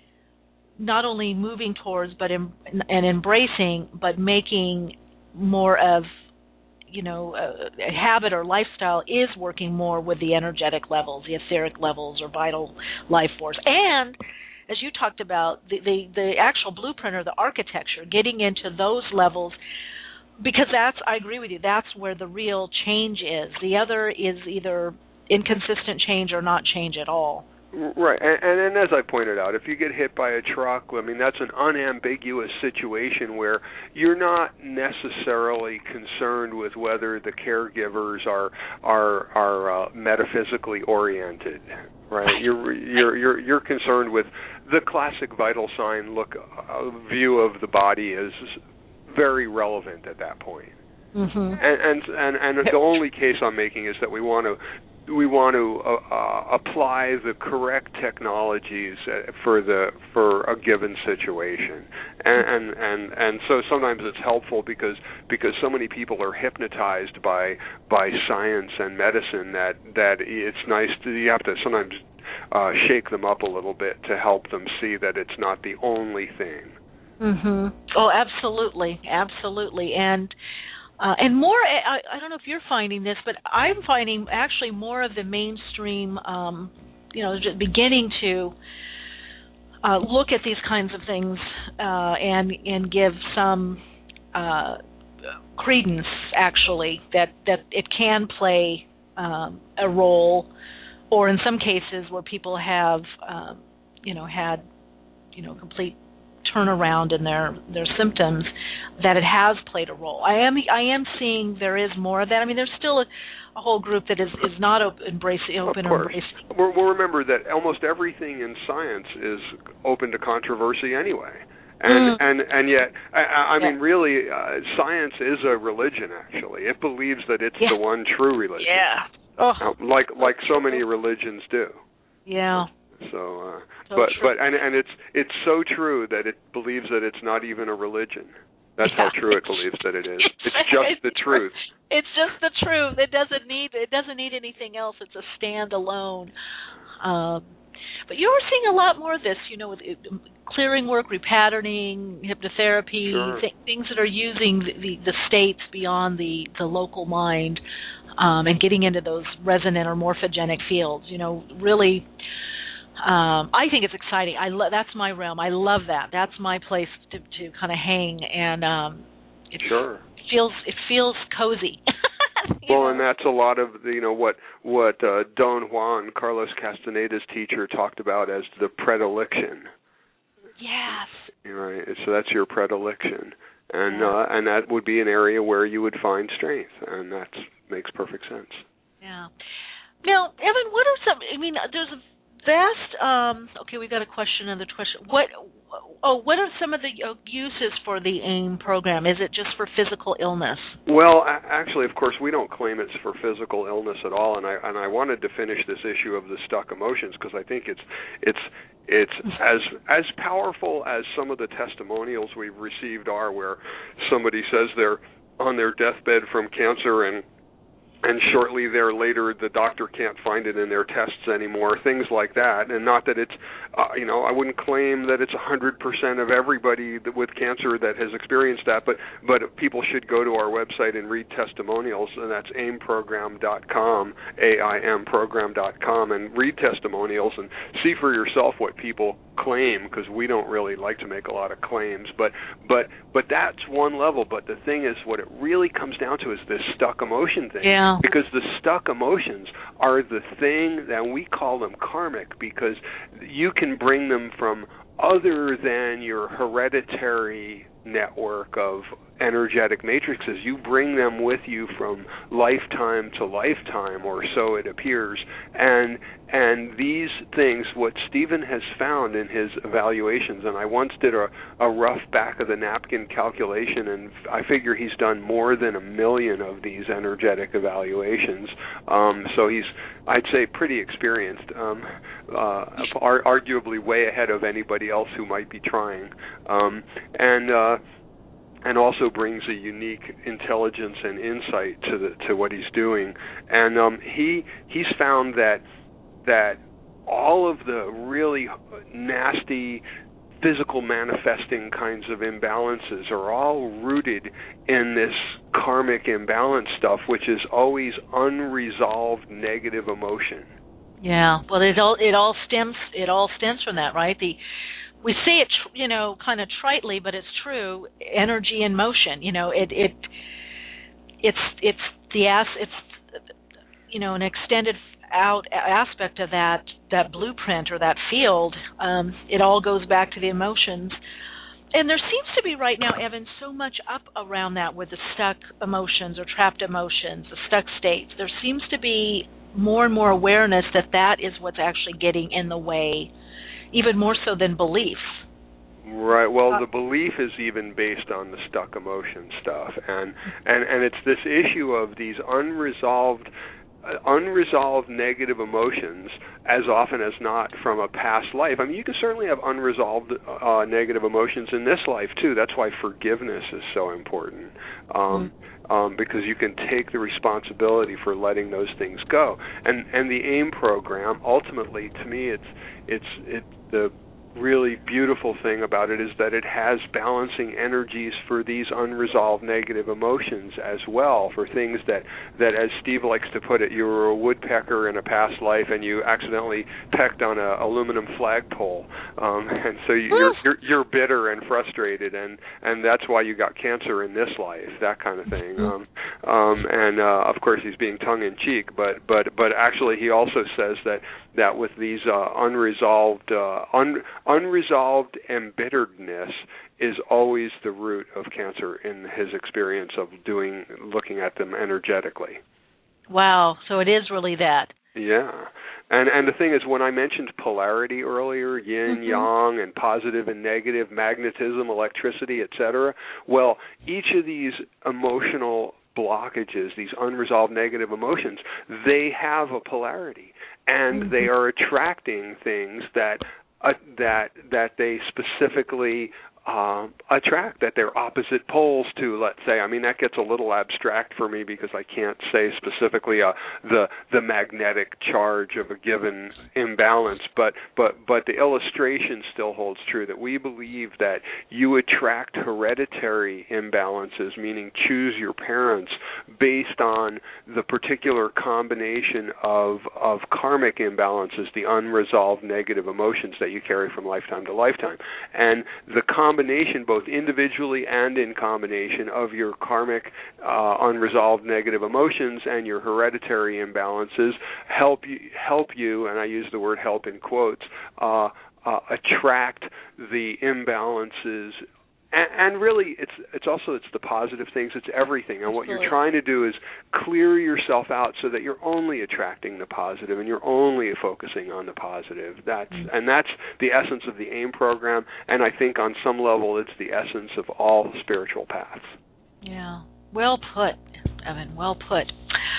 not only moving towards but em, and embracing, but making more of, you know, a, a habit or lifestyle is working more with the energetic levels, the etheric levels, or vital life force, and as you talked about, the, the, the actual blueprint or the architecture, getting into those levels, because that's, I agree with you, that's where the real change is. The other is either inconsistent change or not change at all. Right, and, and, and as I pointed out, if you get hit by a truck, I mean, that's an unambiguous situation where you're not necessarily concerned with whether the caregivers are are are uh, metaphysically oriented. Right, you're you're you're you're concerned with the classic vital sign look uh, view of the body is very relevant at that point. Mm-hmm. And, and and and the only case I'm making is that we want to. We want to uh, uh, apply the correct technologies for the for a given situation, and, and and and so sometimes it's helpful because because so many people are hypnotized by by science and medicine that that it's nice to you have to sometimes uh, shake them up a little bit to help them see that it's not the only thing. Mhm. Oh, absolutely, absolutely, and. Uh, and more, I, I don't know if you're finding this, but I'm finding actually more of the mainstream, um, you know, just beginning to uh, look at these kinds of things uh, and and give some uh, credence, actually, that, that it can play um, a role, or in some cases where people have, um, you know, had, you know, complete turnaround in their, their symptoms, that it has played a role. I am I am seeing there is more of that. I mean, there's still a, a whole group that is, is not open, embracing, open or embracing. We'll, we'll remember that almost everything in science is open to controversy anyway. And, mm. and and yet, I, I mean, yeah. really, uh, science is a religion, actually. It believes that it's yeah. the one true religion. Yeah. Oh. Uh, like like so many religions do. Yeah. So, uh, so but true. but and and it's it's so true that it believes that it's not even a religion. That's yeah. how true it believes that it is. It's just the truth. It's just the truth. It doesn't need it doesn't need anything else. It's a standalone. Um, but you're seeing a lot more of this, you know, with clearing work, repatterning, hypnotherapy, sure. th- things that are using the, the, the states beyond the, the local mind, um, and getting into those resonant or morphogenic fields. You know, really. Um, I think it's exciting. I lo- that's my realm. I love that. That's my place to, to kind of hang, and um, it sure. feels it feels cozy. Well, know? and that's a lot of the, you know what what uh, Don Juan, Carlos Castaneda's teacher, talked about as the predilection. Yes. Right. So that's your predilection, and yeah. uh, and that would be an area where you would find strength, and that makes perfect sense. Yeah. Now, Evan, what are some? I mean, there's a vast. Um, okay, we got a question. Another question. What? Oh, what are some of the uses for the AIM program? Is it just for physical illness? Well, actually, of course, we don't claim it's for physical illness at all. And I and I wanted to finish this issue of the stuck emotions because I think it's it's it's as as powerful as some of the testimonials we've received are, where somebody says they're on their deathbed from cancer and. And shortly there later, the doctor can't find it in their tests anymore, things like that. And not that it's, uh, you know, I wouldn't claim that it's one hundred percent of everybody that, with cancer that has experienced that, but but people should go to our website and read testimonials, and that's aim program dot com, A I M program dot com, and read testimonials and see for yourself what people claim, because we don't really like to make a lot of claims. But but but that's one level. But the thing is, what it really comes down to is this stuck emotion thing. Yeah. Because the stuck emotions are the thing that we call them karmic, because you can bring them from other than your hereditary network of energetic matrices. You bring them with you from lifetime to lifetime, or so it appears. And and these things, what Stephen has found in his evaluations, and I once did a, a rough back-of-the-napkin calculation, and I figure he's done more than a million of these energetic evaluations. Um, so he's, I'd say, pretty experienced, um, uh, ar- arguably way ahead of anybody else who might be trying. Um, and uh, and also brings a unique intelligence and insight to the to what he's doing. And um, he he's found that that all of the really nasty physical manifesting kinds of imbalances are all rooted in this karmic imbalance stuff, which is always unresolved negative emotion. Yeah, well, it all it all stems it all stems from that, right? The we say it, you know, kind of tritely, but it's true. Energy in motion, you know, it it it's it's the as it's you know an extended out aspect of that that blueprint or that field. Um, it all goes back to the emotions, and there seems to be right now, Evan, so much up around that with the stuck emotions or trapped emotions, the stuck states. There seems to be more and more awareness that that is what's actually getting in the way, even more so than belief. Right. Well, the belief is even based on the stuck emotion stuff, and and and it's this issue of these unresolved. Uh, unresolved negative emotions, as often as not from a past life. I mean, you can certainly have unresolved uh, negative emotions in this life, too. That's why forgiveness is so important, um, mm-hmm. um, because you can take the responsibility for letting those things go. And and the AIM program, ultimately, to me, it's it's it the really beautiful thing about it is that it has balancing energies for these unresolved negative emotions as well, for things that, that as Steve likes to put it, you were a woodpecker in a past life and you accidentally pecked on a aluminum flagpole, um, and so you, you're, you're you're bitter and frustrated, and, and that's why you got cancer in this life, that kind of thing. Um, um, and uh, of course he's being tongue-in-cheek, but but but actually he also says that that with these uh, unresolved uh, un, unresolved embitteredness is always the root of cancer in his experience of doing looking at them energetically. Wow, so it is really that. Yeah. And and the thing is, when I mentioned polarity earlier, yin, mm-hmm. yang, and positive and negative, magnetism, electricity, et cetera, well, each of these emotional blockages, these unresolved negative emotions, they have a polarity, and mm-hmm. they are attracting things that uh, that that they specifically uh, attract, that they're opposite poles to, let's say. I mean, that gets a little abstract for me because I can't say specifically uh, the the magnetic charge of a given imbalance, but but but the illustration still holds true, that we believe that you attract hereditary imbalances, meaning choose your parents based on the particular combination of of karmic imbalances, the unresolved negative emotions that you carry from lifetime to lifetime. And the combination, both individually and in combination, of your karmic uh, unresolved negative emotions and your hereditary imbalances help you, help you, and I use the word help in quotes, uh, uh, attract the imbalances. And, and really, it's it's also it's the positive things. It's everything. And what you're trying to do is clear yourself out so that you're only attracting the positive and you're only focusing on the positive. That's mm-hmm. and that's the essence of the AIM program. And I think on some level, it's the essence of all spiritual paths. Yeah, well put, Evan. Well put.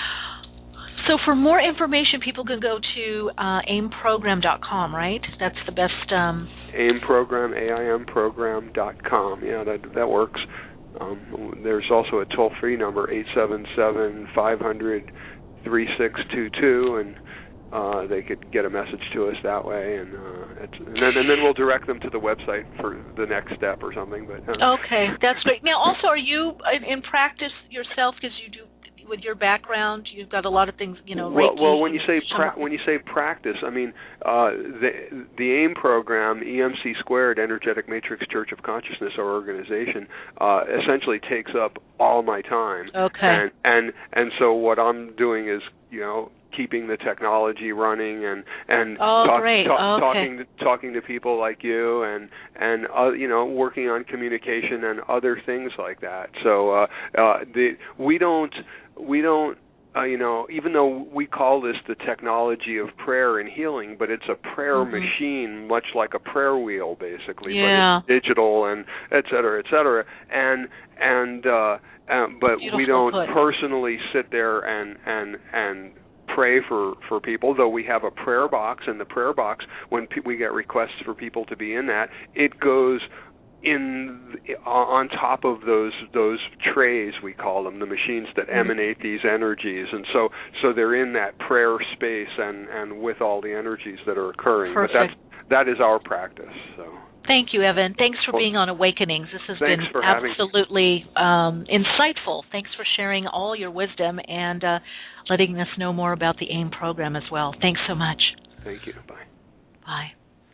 So for more information, people can go to uh, aim program dot com, right? That's the best. Um... AIM program, A I M program dot com. Yeah, that that works. Um, there's also a toll-free number, eight seven seven, five hundred, three six two two, and uh, they could get a message to us that way, and, uh, it's, and, then, and then we'll direct them to the website for the next step or something. But uh, okay, that's great. Now, also, are you in, in practice yourself, because you do, with your background, you've got a lot of things, you know. Well, Reiki, well, when you say pra- when you say practice, I mean uh, the the AIM program, E M C Squared, Energetic Matrix Church of Consciousness, our organization, uh, essentially takes up all my time. Okay. And and and so what I'm doing is, you know, keeping the technology running and and oh, talk, great. talk, oh, okay. talking to, talking to people like you and and uh, you know, working on communication and other things like that. So uh, uh, the we don't we don't uh, you know, even though we call this the technology of prayer and healing, but it's a prayer mm-hmm. machine, much like a prayer wheel, basically. Yeah. But it's digital and et cetera, et cetera. And and uh, uh, but Beautiful we don't put. personally sit there and and and pray for, for people, though we have a prayer box, and the prayer box, when pe- we get requests for people to be in that, it goes in on top of those those trays, we call them, the machines that mm-hmm. emanate these energies, and so so they're in that prayer space and, and with all the energies that are occurring. Perfect. But that's that is our practice. So. Thank you, Evan. Thanks for being on Awakenings. This has Thanks been absolutely um, insightful. Thanks for sharing all your wisdom and uh, letting us know more about the AIM program as well. Thanks so much. Thank you. Bye. Bye.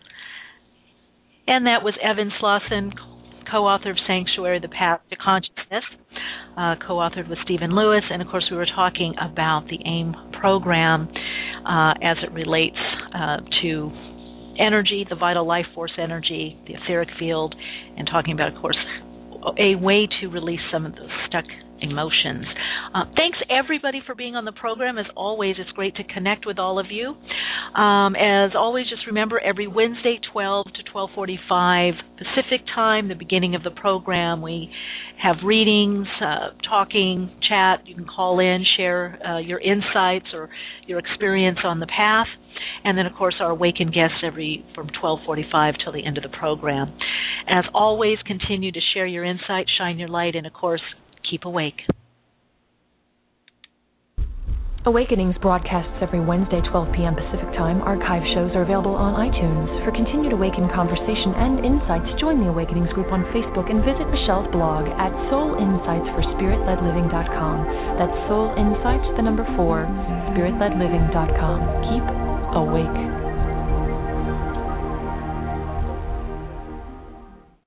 And that was Evan Slauson, co-author of Sanctuary, The Path to Consciousness, uh, co-authored with Stephen Lewis. And, of course, we were talking about the AIM program uh, as it relates uh, to energy, the vital life force energy, the etheric field, and talking about, of course, a way to release some of those stuck emotions. Uh, thanks, everybody, for being on the program. As always, it's great to connect with all of you. Um, as always, just remember, every Wednesday, twelve to twelve forty-five Pacific time, the beginning of the program, we have readings, uh, talking, chat. You can call in, share uh, your insights or your experience on the path. And then, of course, our awakened guests every from twelve forty-five till the end of the program. As always, continue to share your insight, shine your light, and, of course, keep awake. Awakenings broadcasts every Wednesday, twelve p.m. Pacific Time. Archive shows are available on iTunes. For continued Awaken conversation and insights, join the Awakenings group on Facebook and visit Michelle's blog at soul insights for spirit led living dot com. That's Soul Insights, the number four, spirit led living dot com. Keep awake.